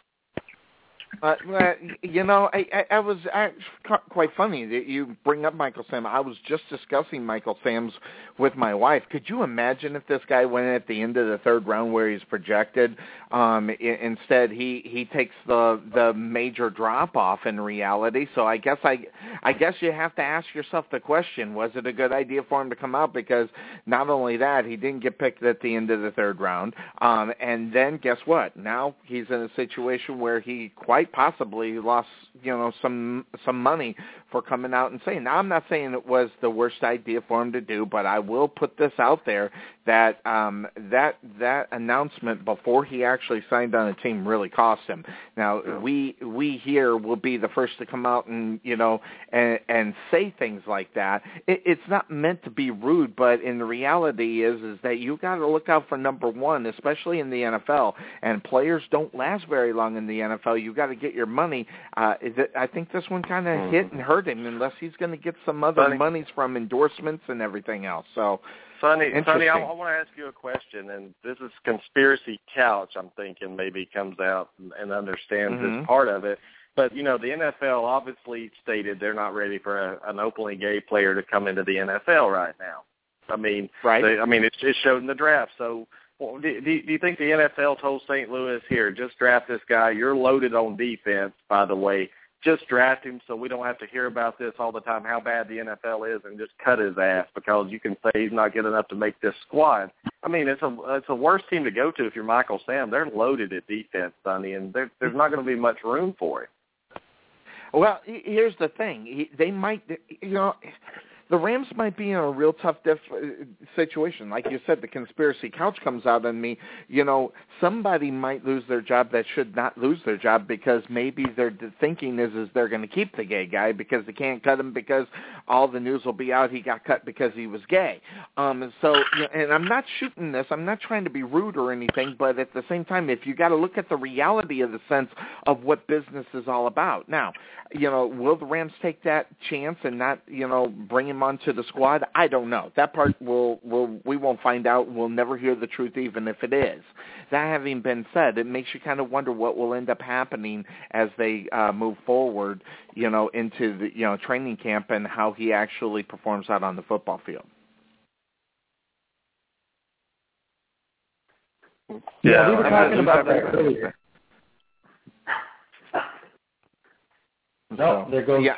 I was quite funny that you bring up Michael Sam. I was just discussing Michael Sam's with my wife. Could you imagine if this guy went at the end of the third round where he's projected? Instead, he takes the major drop off in reality. So I guess you have to ask yourself the question: was it a good idea for him to come out? Because not only that, he didn't get picked at the end of the third round, and then guess what? Now he's in a situation where he quite possibly lost, some money for coming out and saying. Now, I'm not saying it was the worst idea for him to do, but I will put this out there that that announcement before he actually signed on a team really cost him. Now, we here will be the first to come out and and say things like that. It's not meant to be rude, but in the reality is that you got to look out for number one, especially in the NFL. And players don't last very long in the NFL. You got to get your money. I think this one kind of hit and hurt him, unless he's going to get some other monies from endorsements and everything else. So, Sonny, I want to ask you a question, and this is Conspiracy Couch, I'm thinking, maybe comes out and understands this part of it. But, the NFL obviously stated they're not ready for an openly gay player to come into the NFL right now. I mean, right. It showed in the draft. So do you think the NFL told St. Louis, here, just draft this guy. You're loaded on defense, by the way. Just draft him so we don't have to hear about this all the time, how bad the NFL is, and just cut his ass because you can say he's not good enough to make this squad. I mean, it's a worse team to go to if you're Michael Sam. They're loaded at defense, Sonny, and there's not going to be much room for him. Well, here's the thing. They might, the Rams might be in a real tough situation. Like you said, the Conspiracy Couch comes out on me. Somebody might lose their job that should not lose their job because maybe their thinking is they're going to keep the gay guy because they can't cut him because all the news will be out he got cut because he was gay. And I'm not shooting this. I'm not trying to be rude or anything, but at the same time, if you got to look at the reality of the sense of what business is all about. Now, will the Rams take that chance and not, bring him onto the squad? I don't know. That part we won't find out. We'll never hear the truth, even if it is. That having been said, it makes you kind of wonder what will end up happening as they move forward, into the training camp and how he actually performs out on the football field. Yeah, we were talking about that earlier. No, there goes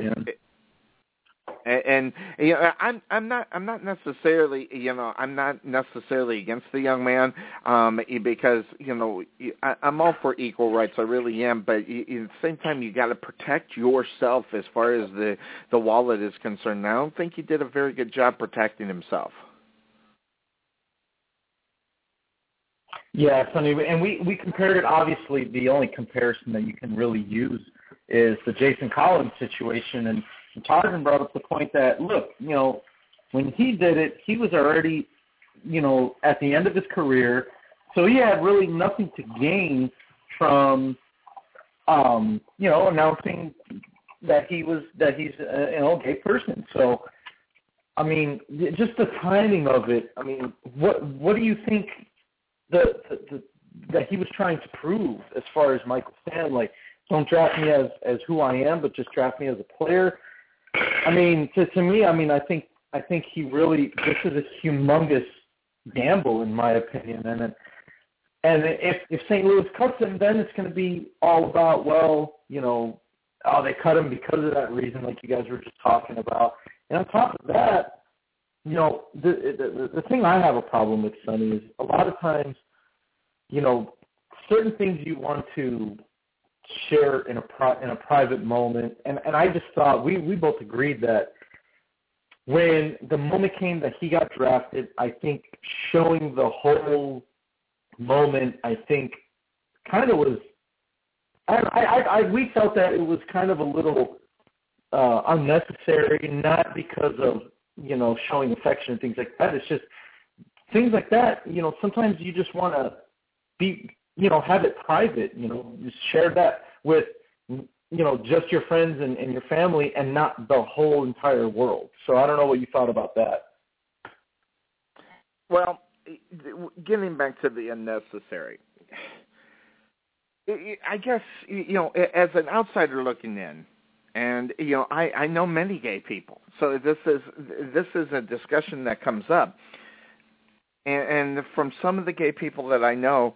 I'm not necessarily against the young man because I'm all for equal rights. I really am, but at the same time, you got to protect yourself as far as the wallet is concerned. And I don't think he did a very good job protecting himself. Yeah, Sonny, and we compared it. Obviously, the only comparison that you can really use is the Jason Collins situation, and Tarzan brought up the point that, look, when he did it, he was already, at the end of his career, so he had really nothing to gain from, announcing that he's a gay person. So, I mean, just the timing of it. I mean, what do you think that he was trying to prove as far as Michael Sam? Like, don't draft me as who I am, but just draft me as a player. I mean, to me, I think he really, this is a humongous gamble in my opinion, and if St. Louis cuts him, then it's going to be all about, they cut him because of that reason, like you guys were just talking about. And on top of that, the thing I have a problem with, Sonny, is a lot of times, certain things you want to share in a private moment, and I just thought we both agreed that when the moment came that he got drafted, I think showing the whole moment, I think kind of was, we felt that it was kind of a little unnecessary, not because of showing affection and things like that. It's just things like that. Sometimes you just want to be. Have it private, just share that with, just your friends and your family and not the whole entire world. So I don't know what you thought about that. Well, getting back to the unnecessary, I guess, as an outsider looking in, and, I know many gay people, so this is a discussion that comes up. And from some of the gay people that I know,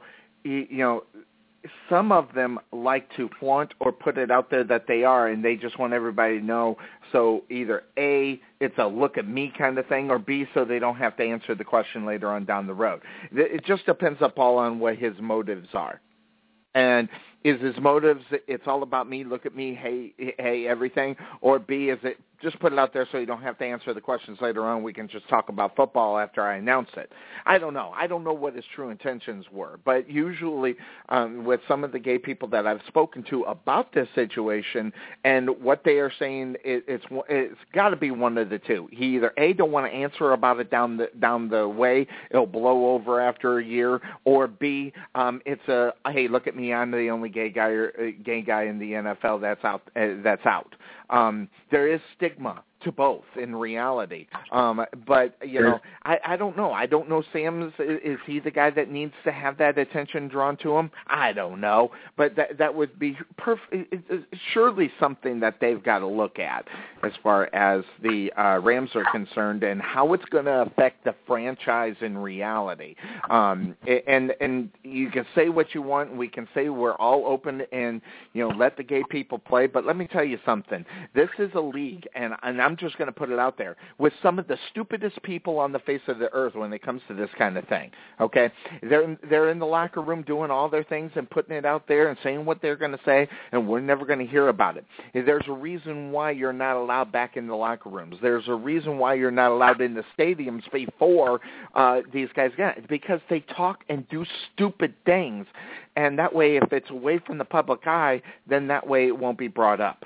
some of them like to flaunt or put it out there that they are, and they just want everybody to know. So either A, it's a look at me kind of thing, or B, so they don't have to answer the question later on down the road. It just depends all on what his motives are. And is his motives, it's all about me, look at me, hey, everything? Or B, is it just put it out there so you don't have to answer the questions later on, we can just talk about football after I announce it? I don't know. I don't know what his true intentions were. But usually with some of the gay people that I've spoken to about this situation and what they are saying, it's got to be one of the two. He either, A, don't want to answer about it down the way, it'll blow over after a year, or B, it's a, hey, look at me, I'm the only gay guy in the NFL that's out. There is stigma to both in reality. But, I don't know. I don't know Sam, is he the guy that needs to have that attention drawn to him? I don't know. But that would be surely something that they've got to look at as far as the Rams are concerned and how it's going to affect the franchise in reality. And you can say what you want, and we can say we're all open and, let the gay people play. But let me tell you something. This is a league, and I'm just going to put it out there, with some of the stupidest people on the face of the earth when it comes to this kind of thing, okay? They're in the locker room doing all their things and putting it out there and saying what they're going to say, and we're never going to hear about it. There's a reason why you're not allowed back in the locker rooms. There's a reason why you're not allowed in the stadiums before these guys get it, because they talk and do stupid things, and that way if it's away from the public eye, then that way it won't be brought up.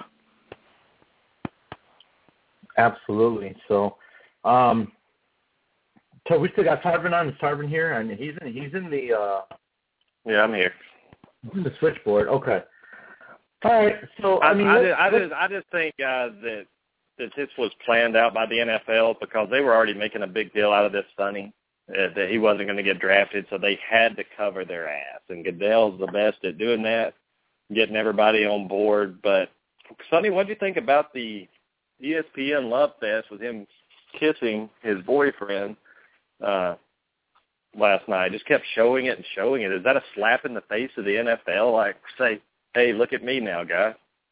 Absolutely. So we still got Tarvin on. Is Tarvin here? And he's in the Yeah, I'm here. In the switchboard. Okay. All right. So I just think that this was planned out by the NFL because they were already making a big deal out of this Sonny, that he wasn't going to get drafted, so they had to cover their ass. And Goodell's the best at doing that, getting everybody on board. But Sonny, what do you think about the ESPN love fest with him kissing his boyfriend last night? Just kept showing it and showing it. Is that a slap in the face of the NFL? Like, say, hey, look at me now, guys.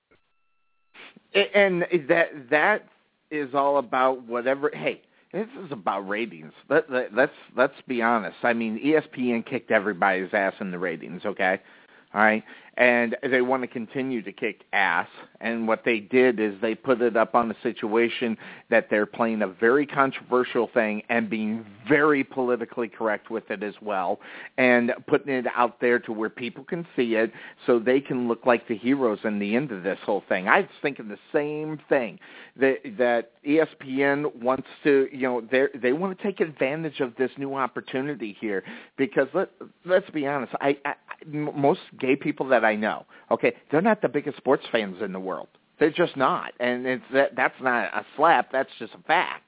And that is all about whatever. Hey, this is about ratings. Let's be honest. I mean, ESPN kicked everybody's ass in the ratings, okay? All right, and they want to continue to kick ass, and what they did is they put it up on a situation that they're playing a very controversial thing and being very politically correct with it as well, and putting it out there to where people can see it so they can look like the heroes in the end of this whole thing. I was thinking the same thing, that ESPN wants to, they want to take advantage of this new opportunity here, because let's be honest, most gay people that I know, okay, they're not the biggest sports fans in the world. They're just not, and that's not a slap. That's just a fact.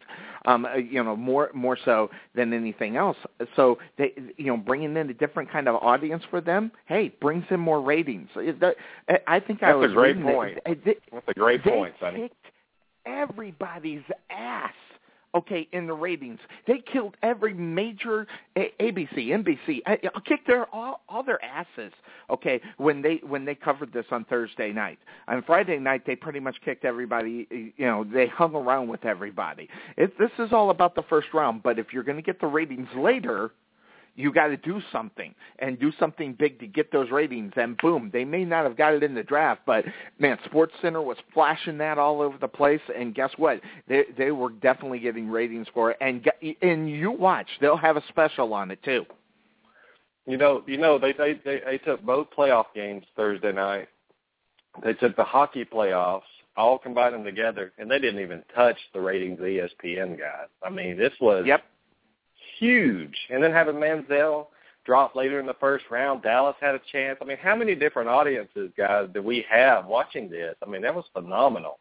More so than anything else. So they, bringing in a different kind of audience for them, hey, brings in more ratings. I think that's a great point. That's a great point, Sonny. They kicked everybody's ass. Okay, in the ratings, they killed every major ABC, NBC, kicked all their asses. Okay, when they covered this on Thursday night, on Friday night they pretty much kicked everybody. They hung around with everybody. This is all about the first round. But if you're going to get the ratings later, you got to do something and do something big to get those ratings. And boom, they may not have got it in the draft, but man, SportsCenter was flashing that all over the place. And guess what? They were definitely getting ratings for it. And you watch, they'll have a special on it too. They took both playoff games Thursday night. They took the hockey playoffs, all combined them together, and they didn't even touch the ratings of ESPN guys. I mean, this was huge. And then having Manziel drop later in the first round, Dallas had a chance. I mean, how many different audiences, guys, do we have watching this? I mean, that was phenomenal.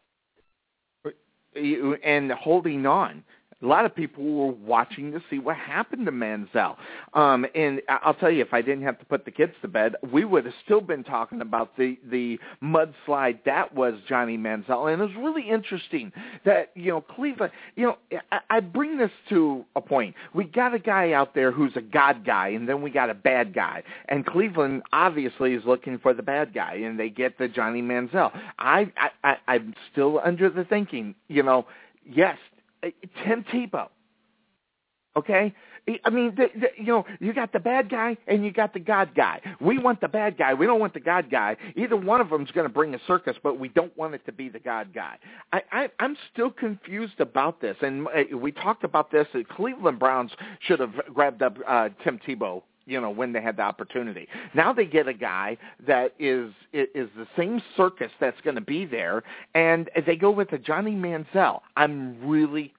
And holding on. A lot of people were watching to see what happened to Manziel. And I'll tell you, if I didn't have to put the kids to bed, we would have still been talking about the mudslide that was Johnny Manziel. And it was really interesting that, Cleveland, I bring this to a point. We got a guy out there who's a God guy, and then we got a bad guy. And Cleveland obviously is looking for the bad guy, and they get the Johnny Manziel. I'm still under the thinking, yes, Tim Tebow, okay? I mean, you got the bad guy and you got the God guy. We want the bad guy. We don't want the God guy. Either one of them is going to bring a circus, but we don't want it to be the God guy. I'm still confused about this, and we talked about this. The Cleveland Browns should have grabbed up Tim Tebow, when they had the opportunity. Now they get a guy that is the same circus that's going to be there, and they go with a Johnny Manziel. I'm really,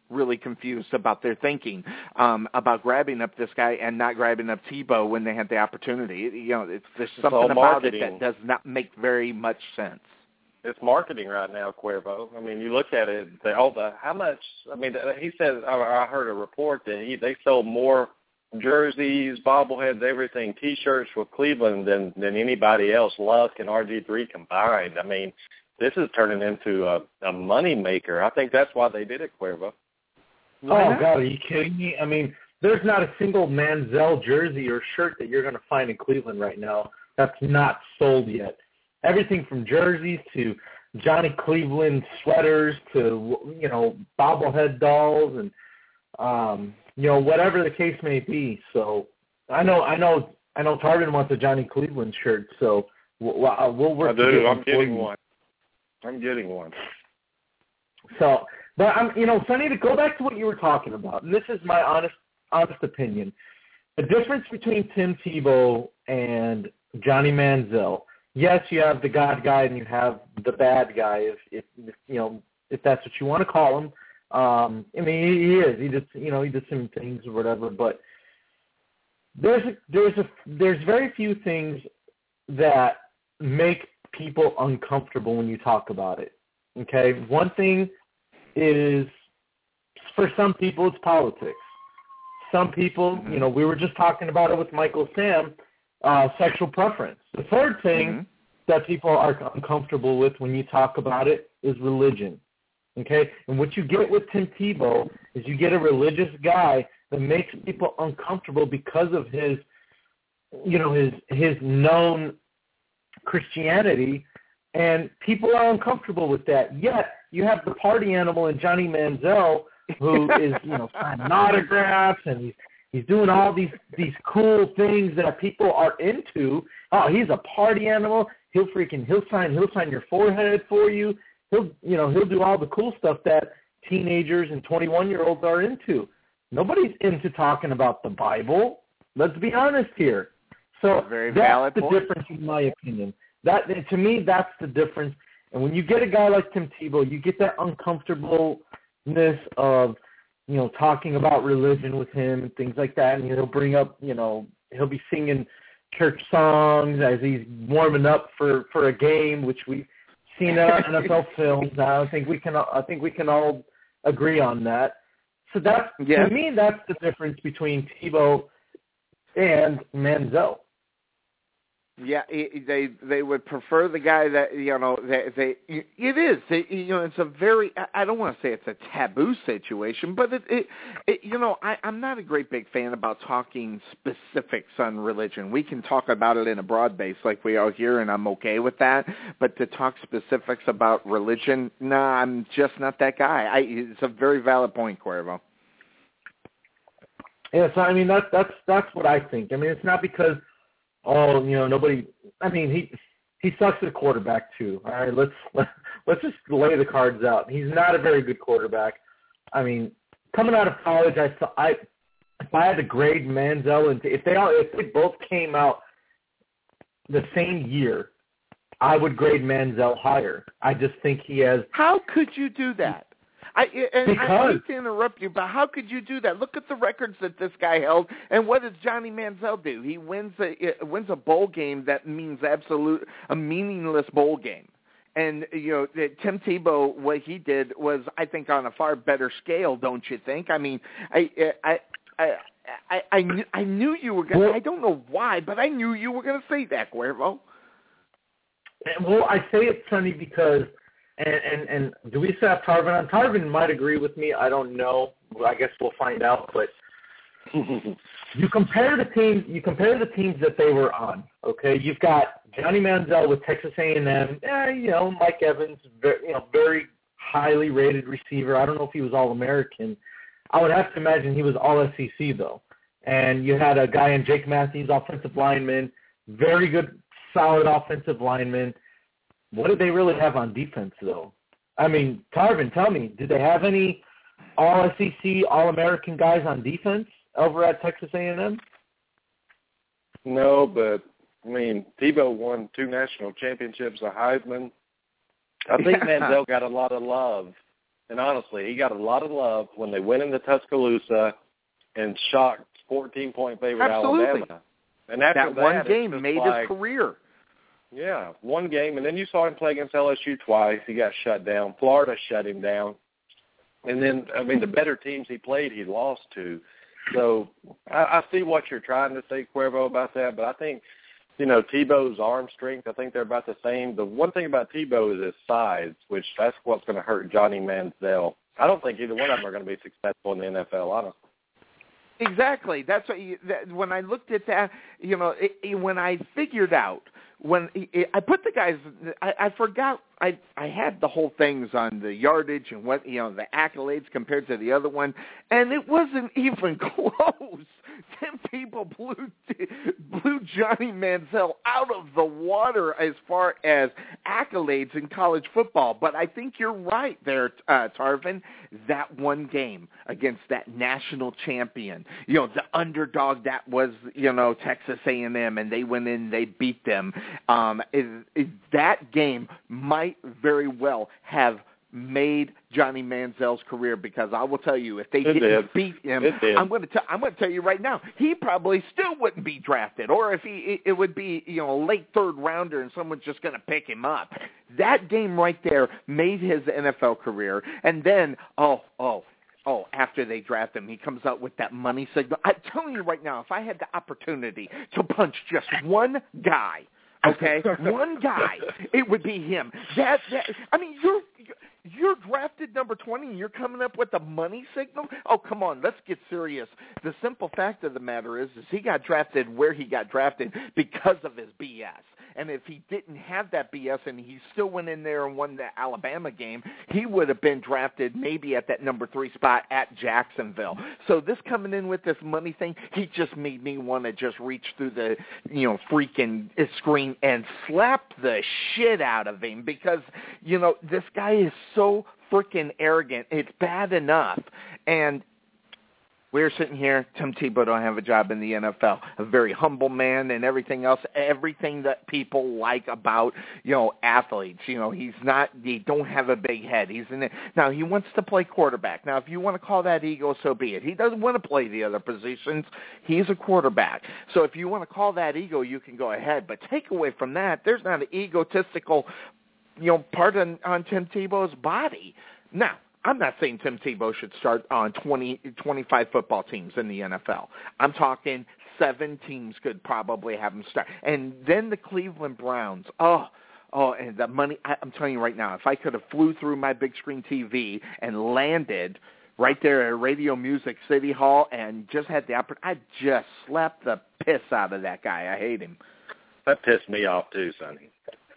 really confused about their thinking about grabbing up this guy and not grabbing up Tebow when they had the opportunity. There's something about it that does not make very much sense. It's marketing right now, Cuervo. I mean, you look at it, how much, I mean, he said, I heard a report that they sold more jerseys, bobbleheads, everything, T-shirts with Cleveland than anybody else, Luck and RG3 combined. I mean, this is turning into a money maker. I think that's why they did it, Cuervo. Oh, God, are you kidding me? I mean, there's not a single Manziel jersey or shirt that you're going to find in Cleveland right now that's not sold yet. Everything from jerseys to Johnny Cleveland sweaters to, bobblehead dolls and, whatever the case may be. So I know Tarvin wants a Johnny Cleveland shirt, so we'll work. I do. I'm getting one. So, but Sonny, to go back to what you were talking about, and this is my honest opinion, the difference between Tim Tebow and Johnny Manziel. Yes, you have the God guy and you have the bad guy, if that's what you want to call him. I mean, he is. He did some things or whatever, but there's very few things that make people uncomfortable when you talk about it. Okay, one thing is, for some people, it's politics. Some people, we were just talking about it with Michael Sam, sexual preference. The third thing that people are uncomfortable with when you talk about it is religion. Okay, and what you get with Tim Tebow is you get a religious guy that makes people uncomfortable because of his known Christianity, and people are uncomfortable with that. Yet you have the party animal in Johnny Manziel, who is signing autographs and he's doing all these cool things that people are into. Oh, he's a party animal. He'll sign your forehead for you. He'll do all the cool stuff that teenagers and 21-year-olds are into. Nobody's into talking about the Bible. Let's be honest here. So that's the difference, in my opinion. That, to me, that's the difference. And when you get a guy like Tim Tebow, you get that uncomfortableness of, talking about religion with him and things like that. And he'll bring up, he'll be singing church songs as he's warming up for a game, which we've seen NFL films. I think we can all agree on that. So to me, that's the difference between Tebow and Manziel. Yeah, they would prefer the guy that it's a very, I don't want to say it's a taboo situation, but I'm not a great big fan about talking specifics on religion. We can talk about it in a broad base like we are here, and I'm okay with that. But to talk specifics about religion, I'm just not that guy. It's a very valid point, Cuervo. Yeah, so I mean that's what I think. I mean, it's not because nobody. I mean, he sucks at quarterback too. All right, let's just lay the cards out. He's not a very good quarterback. I mean, coming out of college, if I had to grade Manziel, and if they both came out the same year, I would grade Manziel higher. I just think he has. How could you do that? I hate to interrupt you, but how could you do that? Look at the records that this guy held, and what does Johnny Manziel do? He wins a bowl game that means a meaningless bowl game. And Tim Tebow, what he did was, I think, on a far better scale. Don't you think? I mean, I knew you were going to. I don't know why, but I knew you were going to say that, Cuervo. Well, I say it, Sonny, because. And do we still have Tarvin on? Tarvin might agree with me. I don't know. I guess we'll find out. But you compare the teams that they were on. Okay, you've got Johnny Manziel with Texas A&M. Mike Evans, very highly rated receiver. I don't know if he was All-American. I would have to imagine he was All-SEC though. And you had a guy in Jake Matthews, offensive lineman, very good, solid offensive lineman. What did they really have on defense, though? I mean, Tarvin, tell me, did they have any All-SEC, All-American guys on defense over at Texas A&M? No, but, I mean, Tebow won 2 national championships, a Heisman. I think Manziel got a lot of love And honestly, he got a lot of love when they went into Tuscaloosa and shocked 14-point favorite Alabama. And after that one game made his career. Yeah, one game. And then you saw him play against LSU twice. He got shut down. Florida shut him down. And then, I mean, the better teams he played, he lost to. So I see what you're trying to say, Cuervo, about that. But I think, you know, Tebow's arm strength, I think they're about the same. The one thing about Tebow is his size, which that's what's going to hurt Johnny Manziel. I don't think either one of them are going to be successful in the NFL, honestly. Exactly. That's what when I looked at that, you know, when I figured out, I put the guys, I forgot, I had the whole things on the yardage and what, you know, the accolades compared to the other one, and it wasn't even close. 10 people blew Johnny Manziel out of the water as far as accolades in college football. But I think you're right there, Tarvin. That one game against that national champion, you know, the underdog that was, you know, Texas A&M, and they went in, they beat them. That game might very well have made Johnny Manziel's career, because I will tell you, if they didn't beat him, I'm going to tell you right now, he probably still wouldn't be drafted, or if it would be, you know, a late third rounder and someone's just going to pick him up. That game right there made his NFL career. And then after they draft him, he comes out with that money signal. I'm telling you right now, if I had the opportunity to punch just one guy, okay, one guy, it would be him. I mean, you're drafted number 20 and you're coming up with a money signal? Oh, come on, let's get serious. The simple fact of the matter is he got drafted where he got drafted because of his BS. And if he didn't have that BS and he still went in there and won the Alabama game, he would have been drafted maybe at that number 3 spot at Jacksonville. So this coming in with this money thing, he just made me want to just reach through the, you know, freaking screen and slap the shit out of him, because, you know, this guy is so freaking arrogant. It's bad enough. And we're sitting here, Tim Tebow don't have a job in the NFL, a very humble man and everything else, everything that people like about, you know, athletes. You know, he don't have a big head. Now, he wants to play quarterback. Now, if you want to call that ego, so be it. He doesn't want to play the other positions. He's a quarterback. So if you want to call that ego, you can go ahead. But take away from that, there's not an egotistical, you know, part on Tim Tebow's body. Now, I'm not saying Tim Tebow should start on 25 football teams in the NFL. I'm talking 7 teams could probably have him start. And then the Cleveland Browns. And the money, I'm telling you right now, if I could have flew through my big screen TV and landed right there at Radio Music City Hall and just had the opportunity, I'd just slap the piss out of that guy. I hate him. That pissed me off too, Sonny.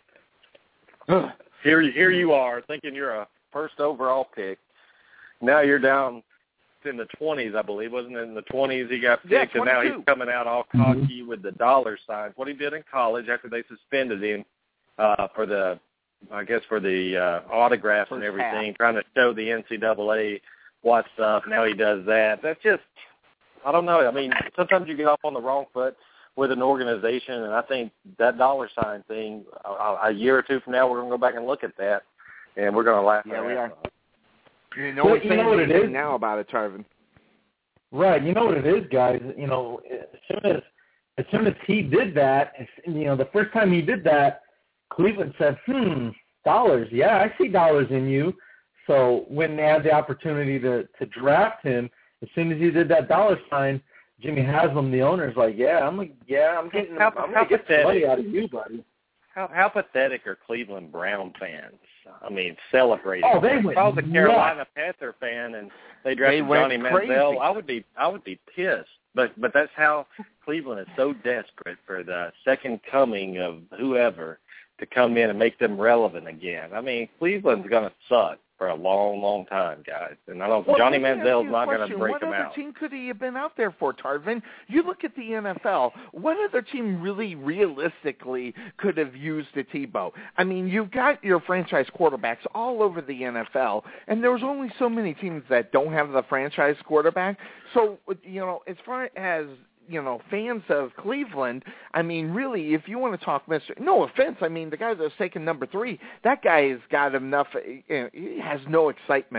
Here you are thinking you're a first overall pick. Now you're down in the 20s, I believe. Wasn't it in the 20s he got picked? And now he's coming out all cocky with the dollar signs. What he did in college after they suspended him for the autographs and everything, trying to show the NCAA what's up. Now he does that. That's just, I don't know. I mean, sometimes you get off on the wrong foot with an organization, and I think that dollar sign thing, a year or two from now, we're going to go back and look at that. And we're going to laugh. Yeah, we are. You know what it is now about it, Tarvin. Right. You know what it is, guys. You know, as soon as he did that, you know, the first time he did that, Cleveland said, dollars. Yeah, I see dollars in you. So when they had the opportunity to draft him, as soon as he did that dollar sign, Jimmy Haslam, the owner, is like, I'm getting money out of you, buddy. How pathetic are Cleveland Brown fans? I mean, celebrating. Oh, they went. If I was a Carolina Panther fan and they drafted Johnny Manziel, I would be pissed. But that's how Cleveland is so desperate for the second coming of whoever to come in and make them relevant again. I mean, Cleveland's going to suck for a long, long time, guys. And I don't. Johnny Manziel's not going to break them out. What other team could he have been out there for, Tarvin? You look at the NFL. What other team really realistically could have used a Tebow? I mean, you've got your franchise quarterbacks all over the NFL, and there's only so many teams that don't have the franchise quarterback. So, you know, as far as, you know, fans of Cleveland, I mean, really, if you want to talk no offense, I mean, the guy that's taken number 3, that guy has got enough, he has no excitement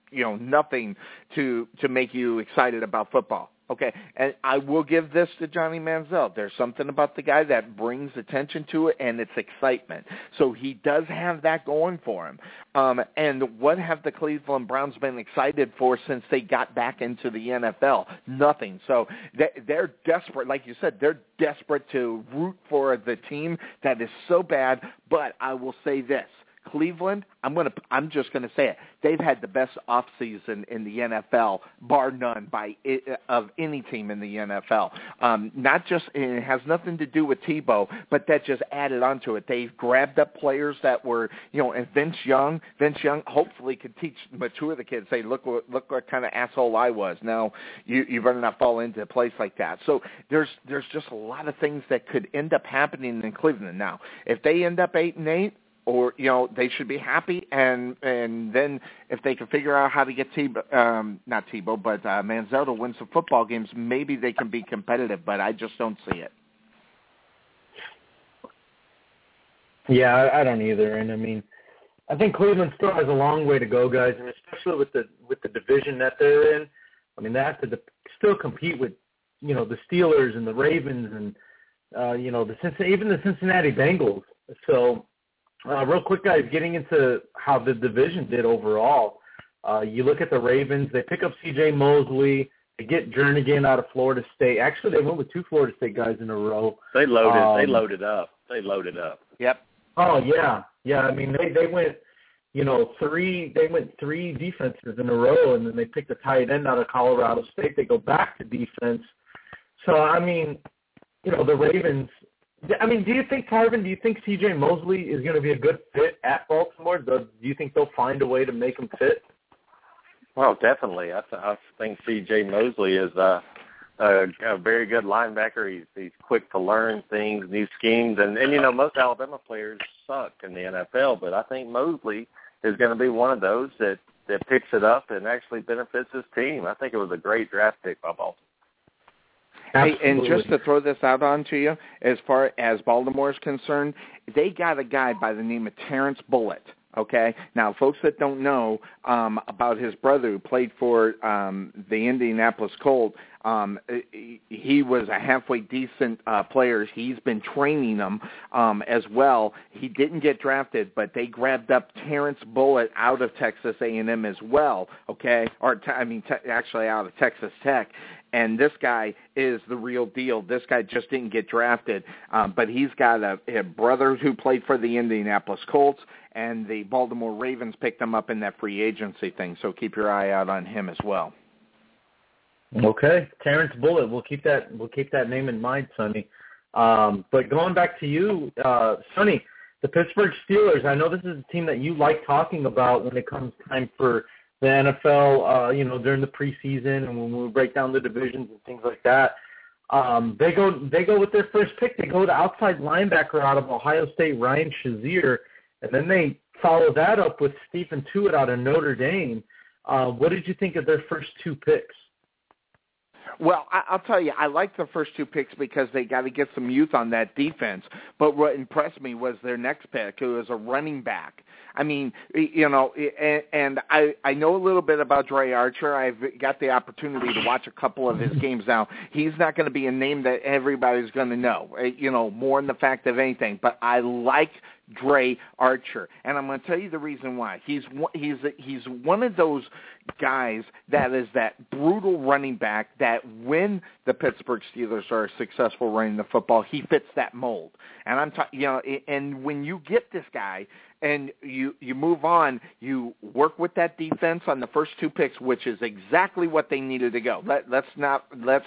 nothing to make you excited about football. Okay, and I will give this to Johnny Manziel. There's something about the guy that brings attention to it, and it's excitement. So he does have that going for him. And what have the Cleveland Browns been excited for since they got back into the NFL? Nothing. So they're desperate. Like you said, they're desperate to root for the team that is so bad. But I will say this. Cleveland, I'm just going to say it. They've had the best offseason in the NFL, bar none, of any team in the NFL. Not just, and it has nothing to do with Tebow, but that just added onto it. They've grabbed up players that were, and Vince Young hopefully could mature the kids. Say, look what kind of asshole I was. Now you better not fall into a place like that. So there's just a lot of things that could end up happening in Cleveland. Now, if they end up 8-8. Or they should be happy, and then if they can figure out how to get Manziel to win some football games, maybe they can be competitive. But I just don't see it. Yeah, I don't either. And I mean, I think Cleveland still has a long way to go, guys, and especially with the division that they're in. I mean, they have to still compete with the Steelers and the Ravens and even the Cincinnati Bengals. So. Real quick, guys, getting into how the division did overall. You look at the Ravens. They pick up C.J. Mosley. They get Jernigan out of Florida State. Actually, they went with 2 Florida State guys in a row. They loaded up. Yep. Oh, yeah. Yeah, I mean, they went, 3 defenses in a row, and then they picked a tight end out of Colorado State. They go back to defense. So, I mean, the Ravens – I mean, do you think C.J. Mosley is going to be a good fit at Baltimore? Do you think they'll find a way to make him fit? Well, definitely. I think C.J. Mosley is a very good linebacker. He's quick to learn things, new schemes. And most Alabama players suck in the NFL, but I think Mosley is going to be one of those that picks it up and actually benefits his team. I think it was a great draft pick by Baltimore. Hey, and just to throw this out onto you, as far as Baltimore is concerned, they got a guy by the name of Terrence Bullitt. Okay, now folks that don't know about his brother who played for the Indianapolis Colts, he was a halfway decent player. He's been training them as well. He didn't get drafted, but they grabbed up Terrence Bullitt out of Texas A&M as well. Okay, actually out of Texas Tech. And this guy is the real deal. This guy just didn't get drafted, but he's got a brother who played for the Indianapolis Colts, and the Baltimore Ravens picked him up in that free agency thing. So keep your eye out on him as well. Okay, Terrence Bullitt. We'll keep that name in mind, Sonny. But going back to you, Sonny, the Pittsburgh Steelers. I know this is a team that you like talking about when it comes time for the NFL, during the preseason and when we break down the divisions and things like that. They go with their first pick. They go to outside linebacker out of Ohio State, Ryan Shazier, and then they follow that up with Stephen Tuitt out of Notre Dame. What did you think of their first 2 picks? Well, I'll tell you, I like the first 2 picks because they got to get some youth on that defense. But what impressed me was their next pick, who is a running back. I mean, and I know a little bit about Dre Archer. I've got the opportunity to watch a couple of his games now. He's not going to be a name that everybody's going to know, more in the fact of anything. But I like Dre Archer, and I'm going to tell you the reason why. He's one of those guys that is that brutal running back that when the Pittsburgh Steelers are successful running the football, he fits that mold. And and when you get this guy and you move on, you work with that defense on the first 2 picks, which is exactly what they needed to go. Let's not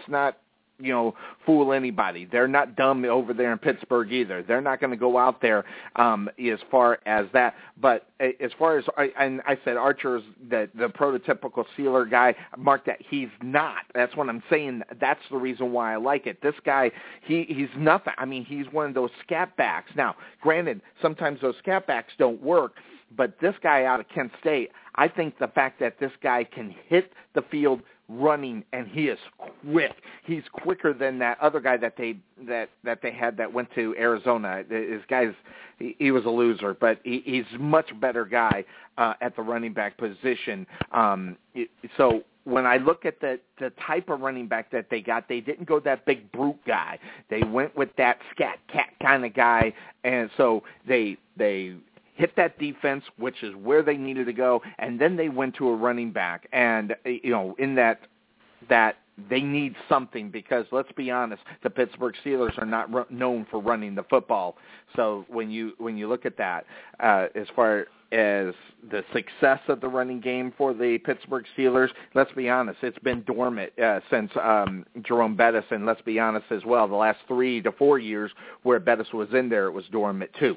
fool anybody. They're not dumb over there in Pittsburgh either. They're not going to go out there as far as that. But as far as, and I said Archer's the prototypical Steeler guy, Mark, that he's not. That's what I'm saying. That's the reason why I like it. This guy, he's nothing. I mean, he's one of those scat backs. Now, granted, sometimes those scat backs don't work, but this guy out of Kent State, I think the fact that this guy can hit the field running, and he is quick. He's quicker than that other guy that they had that went to Arizona. This guy's he was a loser, but he's a much better guy at the running back position. So when I look at the type of running back that they got, they didn't go that big brute guy. They went with that scat cat kind of guy, and so they hit that defense, which is where they needed to go, and then they went to a running back. And in that they need something, because let's be honest, the Pittsburgh Steelers are not known for running the football. So when you look at that, as far as the success of the running game for the Pittsburgh Steelers, let's be honest, it's been dormant since Jerome Bettis, and let's be honest as well, the last 3 to 4 years where Bettis was in there, it was dormant too.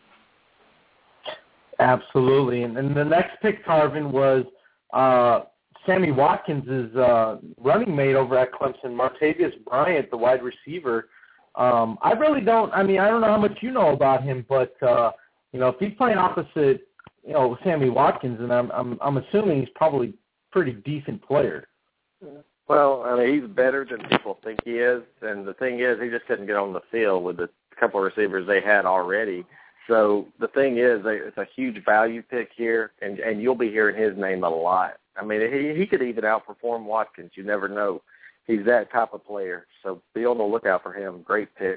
Absolutely. And the next pick, Tarvin, was Sammy Watkins' running mate over at Clemson, Martavius Bryant, the wide receiver. I don't know how much you know about him, but if he's playing opposite, Sammy Watkins, and I'm assuming he's probably a pretty decent player. Well, I mean, he's better than people think he is, and the thing is, he just couldn't get on the field with the couple of receivers they had already. So the thing is, it's a huge value pick here, and you'll be hearing his name a lot. I mean, he could even outperform Watkins. You never know. He's that type of player. So be on the lookout for him. Great pick.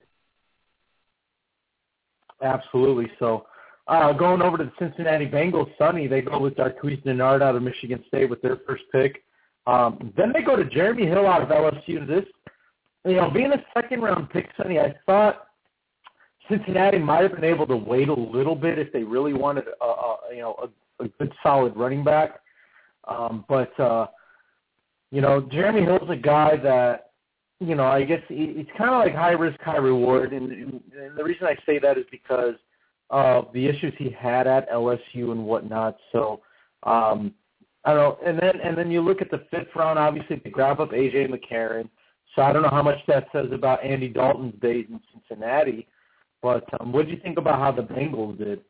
Absolutely. So going over to the Cincinnati Bengals, Sonny, they go with Darqueze Dennard out of Michigan State with their first pick. Then they go to Jeremy Hill out of LSU. This, being a second-round pick, Sonny, I thought Cincinnati might have been able to wait a little bit if they really wanted a good solid running back. But Jeremy Hill's a guy that, I guess it's kind of like high risk, high reward. And the reason I say that is because of the issues he had at LSU and whatnot. So, I don't know. And then you look at the fifth round, obviously they grab up A.J. McCarron. So I don't know how much that says about Andy Dalton's days in Cincinnati. But what do you think about how the Bengals did?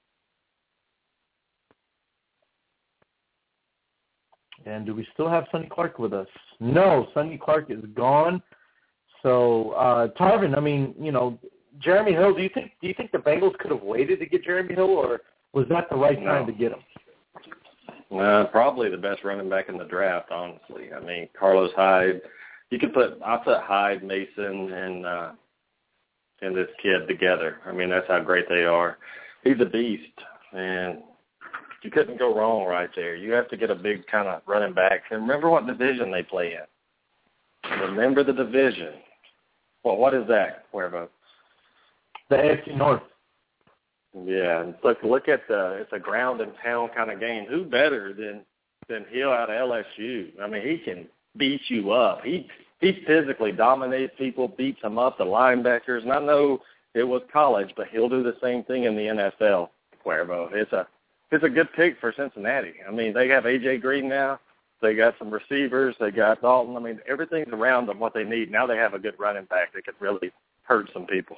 And do we still have Sonny Clark with us? No, Sonny Clark is gone. So, Tarvin, Jeremy Hill, do you think the Bengals could have waited to get Jeremy Hill, or was that the right time to get him? Probably the best running back in the draft, honestly. I mean, Carlos Hyde. I put Hyde, Mason, and this kid together. I mean, that's how great they are. He's a beast, and you couldn't go wrong right there. You have to get a big kind of running back. And remember what division they play in. Remember the division. Well, what is that, Cuervo? The AFC North. Yeah, and look at it's a ground and pound kind of game. Who better than Hill out of LSU? I mean, he can beat you up. He physically dominates people, beats them up, the linebackers. And I know it was college, but he'll do the same thing in the NFL, Cuervo. It's a good pick for Cincinnati. I mean, they have A.J. Green now. They got some receivers. They got Dalton. I mean, everything's around them what they need. Now they have a good running back that could really hurt some people.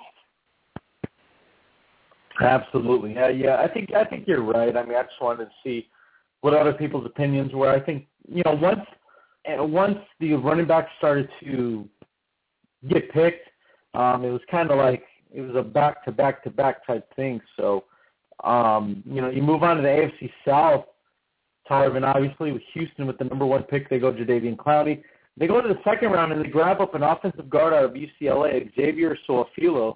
Absolutely. Yeah, I think you're right. I mean, I just wanted to see what other people's opinions were. I think, once the running back started to get picked, it was kind of like it was a back-to-back-to-back type thing. So, you move on to the AFC South, Tarvin, obviously, with Houston with the number 1 pick, they go Jadeveon Clowney. They go to the second round, and they grab up an offensive guard out of UCLA, Xavier Su'a-Filo.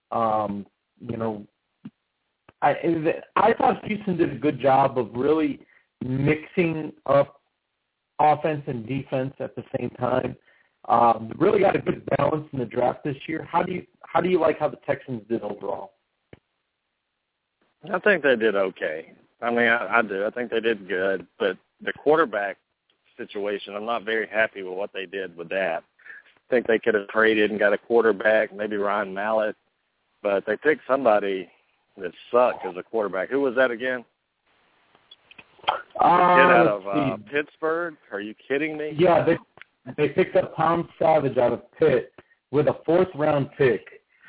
I thought Houston did a good job of really mixing up offense and defense at the same time. Really got a good balance in the draft this year. How do you like how the Texans did overall? I think they did okay. I mean, I do. I think they did good. But the quarterback situation, I'm not very happy with what they did with that. I think they could have traded and got a quarterback, maybe Ryan Mallett. But they picked somebody that sucked as a quarterback. Who was that again? Kid out of Pittsburgh? Are you kidding me? Yeah, they picked up Tom Savage out of Pitt with a 4th-round pick.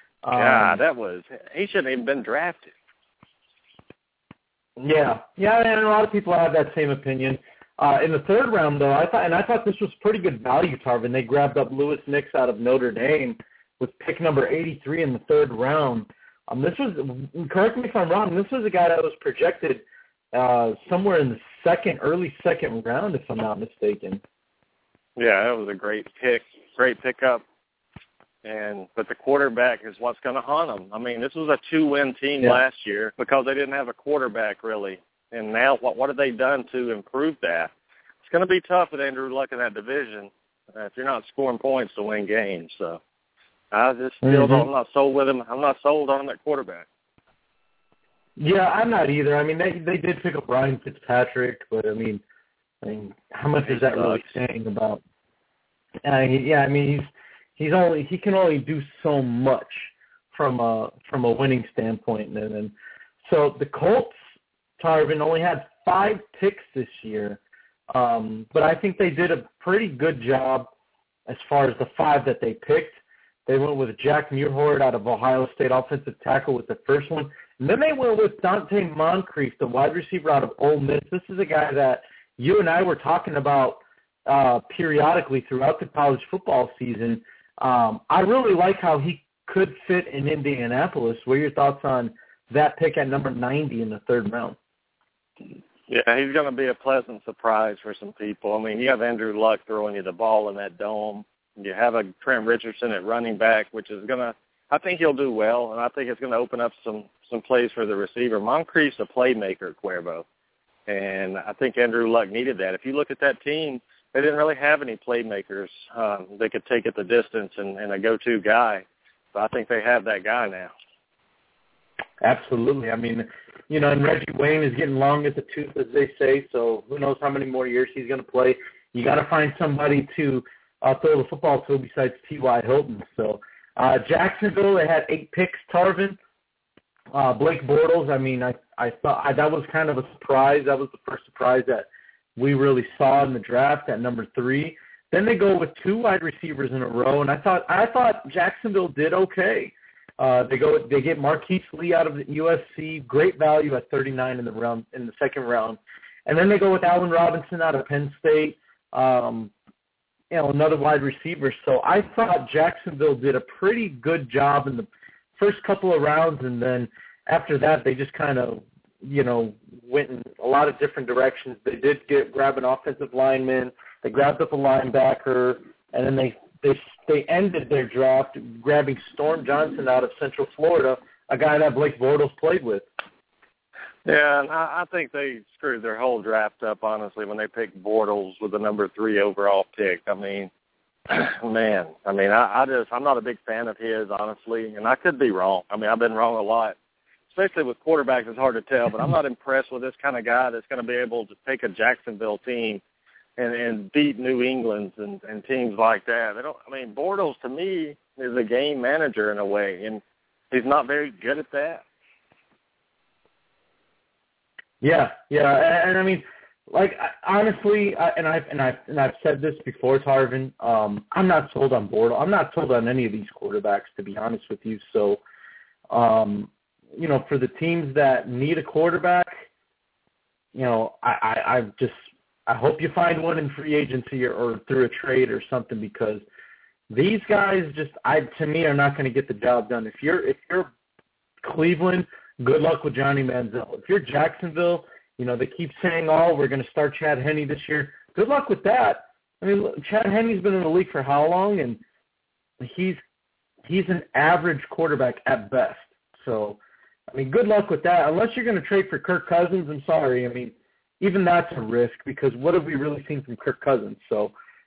He shouldn't even been drafted. Yeah, and a lot of people have that same opinion. In the third round, though, I thought this was pretty good value, Tarvin. They grabbed up Louis Nix out of Notre Dame with pick number 83 in the third round. This was, correct me if I'm wrong, this was a guy that was projected somewhere in the early second round, if I'm not mistaken. Yeah, that was a great pickup. But the quarterback is what's going to haunt them. I mean, this was a 2-win team last year because they didn't have a quarterback really. And now what have they done to improve that? It's going to be tough with Andrew Luck in that division if you're not scoring points to win games. So I just feel I'm not sold with him. I'm not sold on him at quarterback. Yeah, I'm not either. I mean, they did pick up Ryan Fitzpatrick, but I mean, how much is that really saying about? I mean, he can only do so much from a winning standpoint, and so the Colts, Tarvin, only had 5 picks this year, but I think they did a pretty good job as far as the 5 that they picked. They went with Jack Muirhord out of Ohio State, offensive tackle, with the first one. And then they went with Dante Moncrief, the wide receiver out of Ole Miss. This is a guy that you and I were talking about periodically throughout the college football season. I really like how he could fit in Indianapolis. What are your thoughts on that pick at number 90 in the third round? Yeah, he's going to be a pleasant surprise for some people. I mean, you have Andrew Luck throwing you the ball in that dome. You have a Trent Richardson at running back, which is going to – I think he'll do well, and I think it's going to open up some plays for the receiver. Moncrief's a playmaker, Cuervo, and I think Andrew Luck needed that. If you look at that team, they didn't really have any playmakers. They could take it the distance and a go-to guy. But I think they have that guy now. Absolutely. I mean, and Reggie Wayne is getting long as a tooth, as they say, so who knows how many more years he's going to play. You got to find somebody to throw the football to besides T.Y. Hilton. So Jacksonville, they had 8 picks, Tarvin. Blake Bortles, I mean, I thought that was kind of a surprise. That was the first surprise that we really saw in the draft at number 3. Then they go with 2 wide receivers in a row, and I thought Jacksonville did okay. They get Marquise Lee out of the USC, great value at 39 in the second round, and then they go with Allen Robinson out of Penn State, another wide receiver. So I thought Jacksonville did a pretty good job in the first couple of rounds, and then after that they just kind of went in a lot of different directions. They did grab an offensive lineman, they grabbed up a linebacker, and then they ended their draft grabbing Storm Johnson out of Central Florida, a guy that Blake Bortles played with. Yeah, and I think they screwed their whole draft up, honestly, when they picked Bortles with the number 3 overall pick. I mean, I'm not a big fan of his, honestly, and I could be wrong. I mean, I've been wrong a lot. Especially with quarterbacks, it's hard to tell, but I'm not impressed with this kind of guy that's going to be able to take a Jacksonville team and beat New England and teams like that. Bortles, to me, is a game manager in a way, and he's not very good at that. Yeah, and I mean, honestly, I've said this before, Tarvin. I'm not sold on Bortles. I'm not sold on any of these quarterbacks, to be honest with you. So, for the teams that need a quarterback, I hope you find one in free agency or through a trade or something, because these guys to me, are not going to get the job done. If you're Cleveland, good luck with Johnny Manziel. If you're Jacksonville, they keep saying, we're going to start Chad Henne this year. Good luck with that. I mean, Chad Henne's been in the league for how long? And he's an average quarterback at best. So, I mean, good luck with that. Unless you're going to trade for Kirk Cousins, I'm sorry. I mean, even that's a risk, because what have we really seen from Kirk Cousins? So,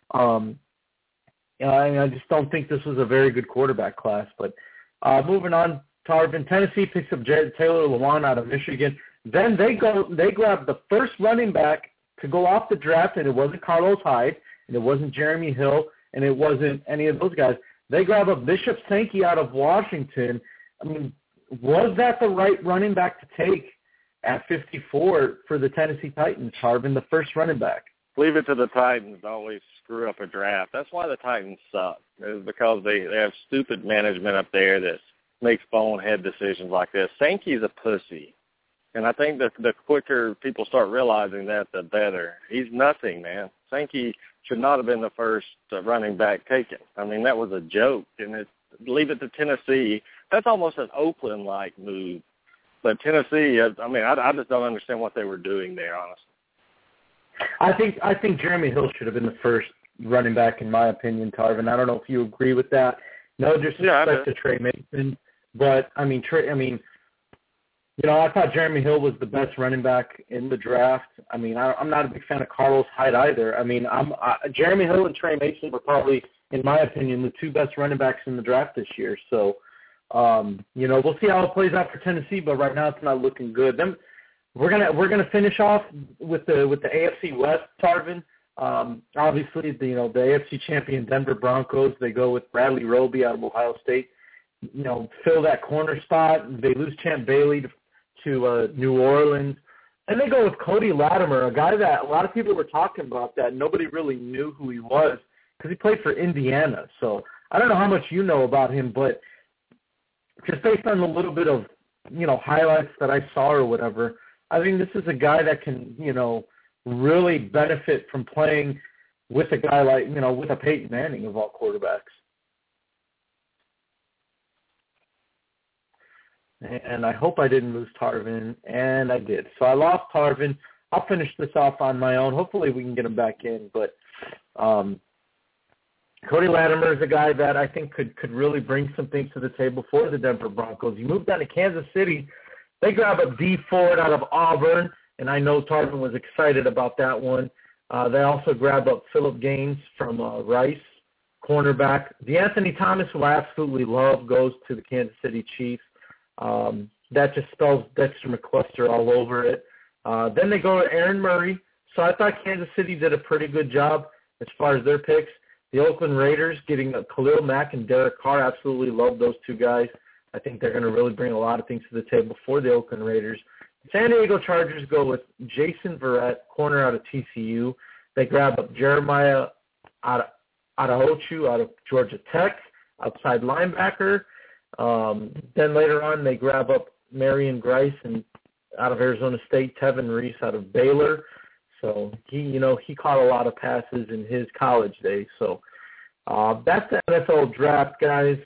I just don't think this was a very good quarterback class. But moving on, Tarvin, Tennessee picks up Taylor Lewan out of Michigan. Then they grab the first running back to go off the draft, and it wasn't Carlos Hyde, and it wasn't Jeremy Hill, and it wasn't any of those guys. They grab a Bishop Sankey out of Washington. I mean, was that the right running back to take at 54 for the Tennessee Titans, Tarvin, the first running back? Leave it to the Titans to always screw up a draft. That's why the Titans suck, is because they have stupid management up there that makes bonehead decisions like this. Sankey's a pussy. And I think that the quicker people start realizing that, the better. He's nothing, man. Sankey should not have been the first running back taken. I mean, that was a joke. And leave it to Tennessee. That's almost an Oakland-like move. But Tennessee, I mean, I just don't understand what they were doing there, honestly. I think Jeremy Hill should have been the first running back, in my opinion, Tarvin. I don't know if you agree with that. No disrespect to Trey Mason, but I thought Jeremy Hill was the best running back in the draft. I mean, I'm not a big fan of Carlos Hyde either. I mean, Jeremy Hill and Trey Mason were probably, in my opinion, the two best running backs in the draft this year. So, we'll see how it plays out for Tennessee, but right now it's not looking good. Then we're gonna finish off with the AFC West, Tarvin. Obviously, the AFC champion Denver Broncos. They go with Bradley Roby out of Ohio State. Fill that corner spot. They lose Champ Bailey to New Orleans. And they go with Cody Latimer, a guy that a lot of people were talking about that nobody really knew who he was because he played for Indiana. So I don't know how much you know about him, but just based on a little bit of, highlights that I saw or whatever, I think this is a guy that can, really benefit from playing with a guy like, with a Peyton Manning of all quarterbacks. And I hope I didn't lose Tarvin, and I did. So I lost Tarvin. I'll finish this off on my own. Hopefully we can get him back in. But Cody Latimer is a guy that I think could really bring some things to the table for the Denver Broncos. He moved down to Kansas City. They grab a D Ford out of Auburn, and I know Tarvin was excited about that one. They also grab up Phillip Gaines from Rice, cornerback. DeAnthony Thomas, who I absolutely love, goes to the Kansas City Chiefs. That just spells Dexter McCluster all over it. Then they go to Aaron Murray. So I thought Kansas City did a pretty good job as far as their picks. The Oakland Raiders getting Khalil Mack and Derek Carr, absolutely love those two guys. I think they're going to really bring a lot of things to the table for the Oakland Raiders. San Diego Chargers go with Jason Verrett, corner out of TCU. They grab up Jeremiah Attaochu out of Georgia Tech, outside linebacker. Then later on, they grab up Marion Grice and out of Arizona State, Tevin Reese out of Baylor. So he caught a lot of passes in his college days. So that's the NFL draft, guys.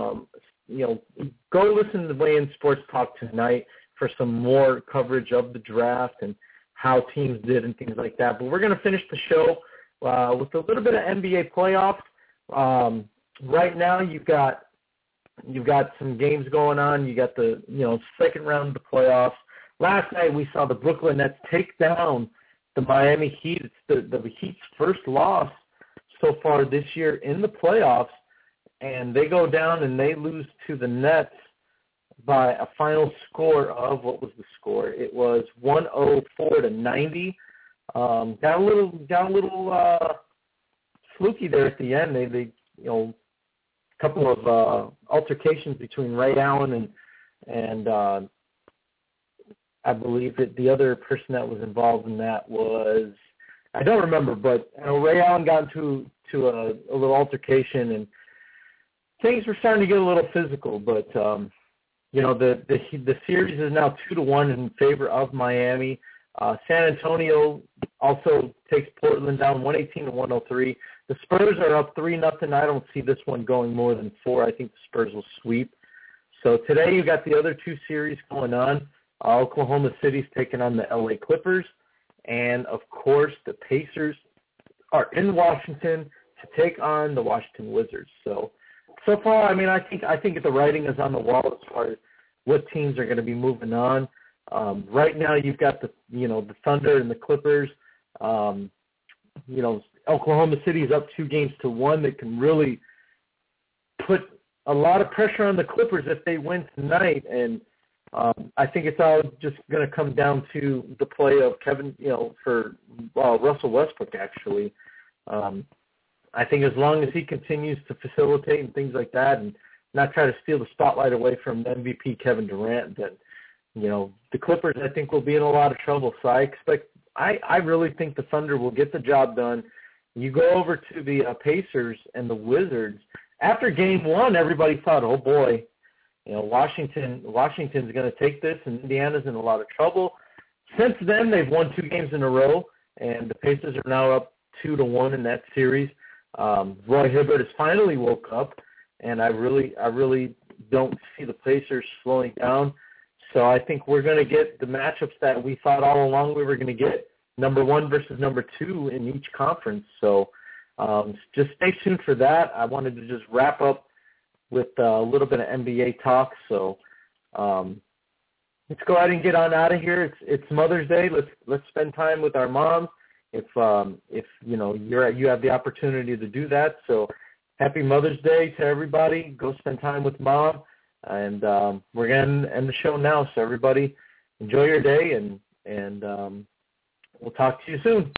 Go listen to Weigh In Sports Talk tonight for some more coverage of the draft and how teams did and things like that. But we're going to finish the show with a little bit of NBA playoffs. Right now, you've got some games going on. You got the second round of the playoffs. Last night we saw the Brooklyn Nets take down the Miami Heat. It's the Heat's first loss so far this year in the playoffs, and they go down and they lose to the Nets by a final score of, what was the score? It was 104-90. Got a little fluky there at the end. They couple of altercations between Ray Allen and I believe that the other person that was involved in that was, I don't remember, but Ray Allen got into a little altercation and things were starting to get a little physical. But the series is now 2-1 in favor of Miami. San Antonio also takes Portland down 118-103. The Spurs are up 3-0. I don't see this one going more than 4. I think the Spurs will sweep. So today you got the other two series going on. Oklahoma City's taking on the LA Clippers. And, of course, the Pacers are in Washington to take on the Washington Wizards. So far, I mean, I think the writing is on the wall as far as what teams are going to be moving on. Right now you've got the Thunder and the Clippers. Oklahoma City is up 2-1. That can really put a lot of pressure on the Clippers if they win tonight. And I think it's all just going to come down to the play of Russell Westbrook, actually. I think as long as he continues to facilitate and things like that and not try to steal the spotlight away from MVP Kevin Durant, then, the Clippers, I think, will be in a lot of trouble. So I really think the Thunder will get the job done. You go over to the Pacers and the Wizards. After Game 1, everybody thought, oh, boy, Washington's going to take this, and Indiana's in a lot of trouble. Since then, they've won 2 games in a row, and the Pacers are now up 2-1 in that series. Roy Hibbert has finally woke up, and I really don't see the Pacers slowing down. So I think we're going to get the matchups that we thought all along we were going to get, number 1 versus number 2 in each conference. So just stay tuned for that. I wanted to just wrap up with a little bit of NBA talk. So let's go ahead and get on out of here. It's Mother's Day. Let's spend time with our moms. If you have the opportunity to do that. So happy Mother's Day to everybody. Go spend time with Mom. And we're going to end the show now. So everybody, enjoy your day, and we'll talk to you soon.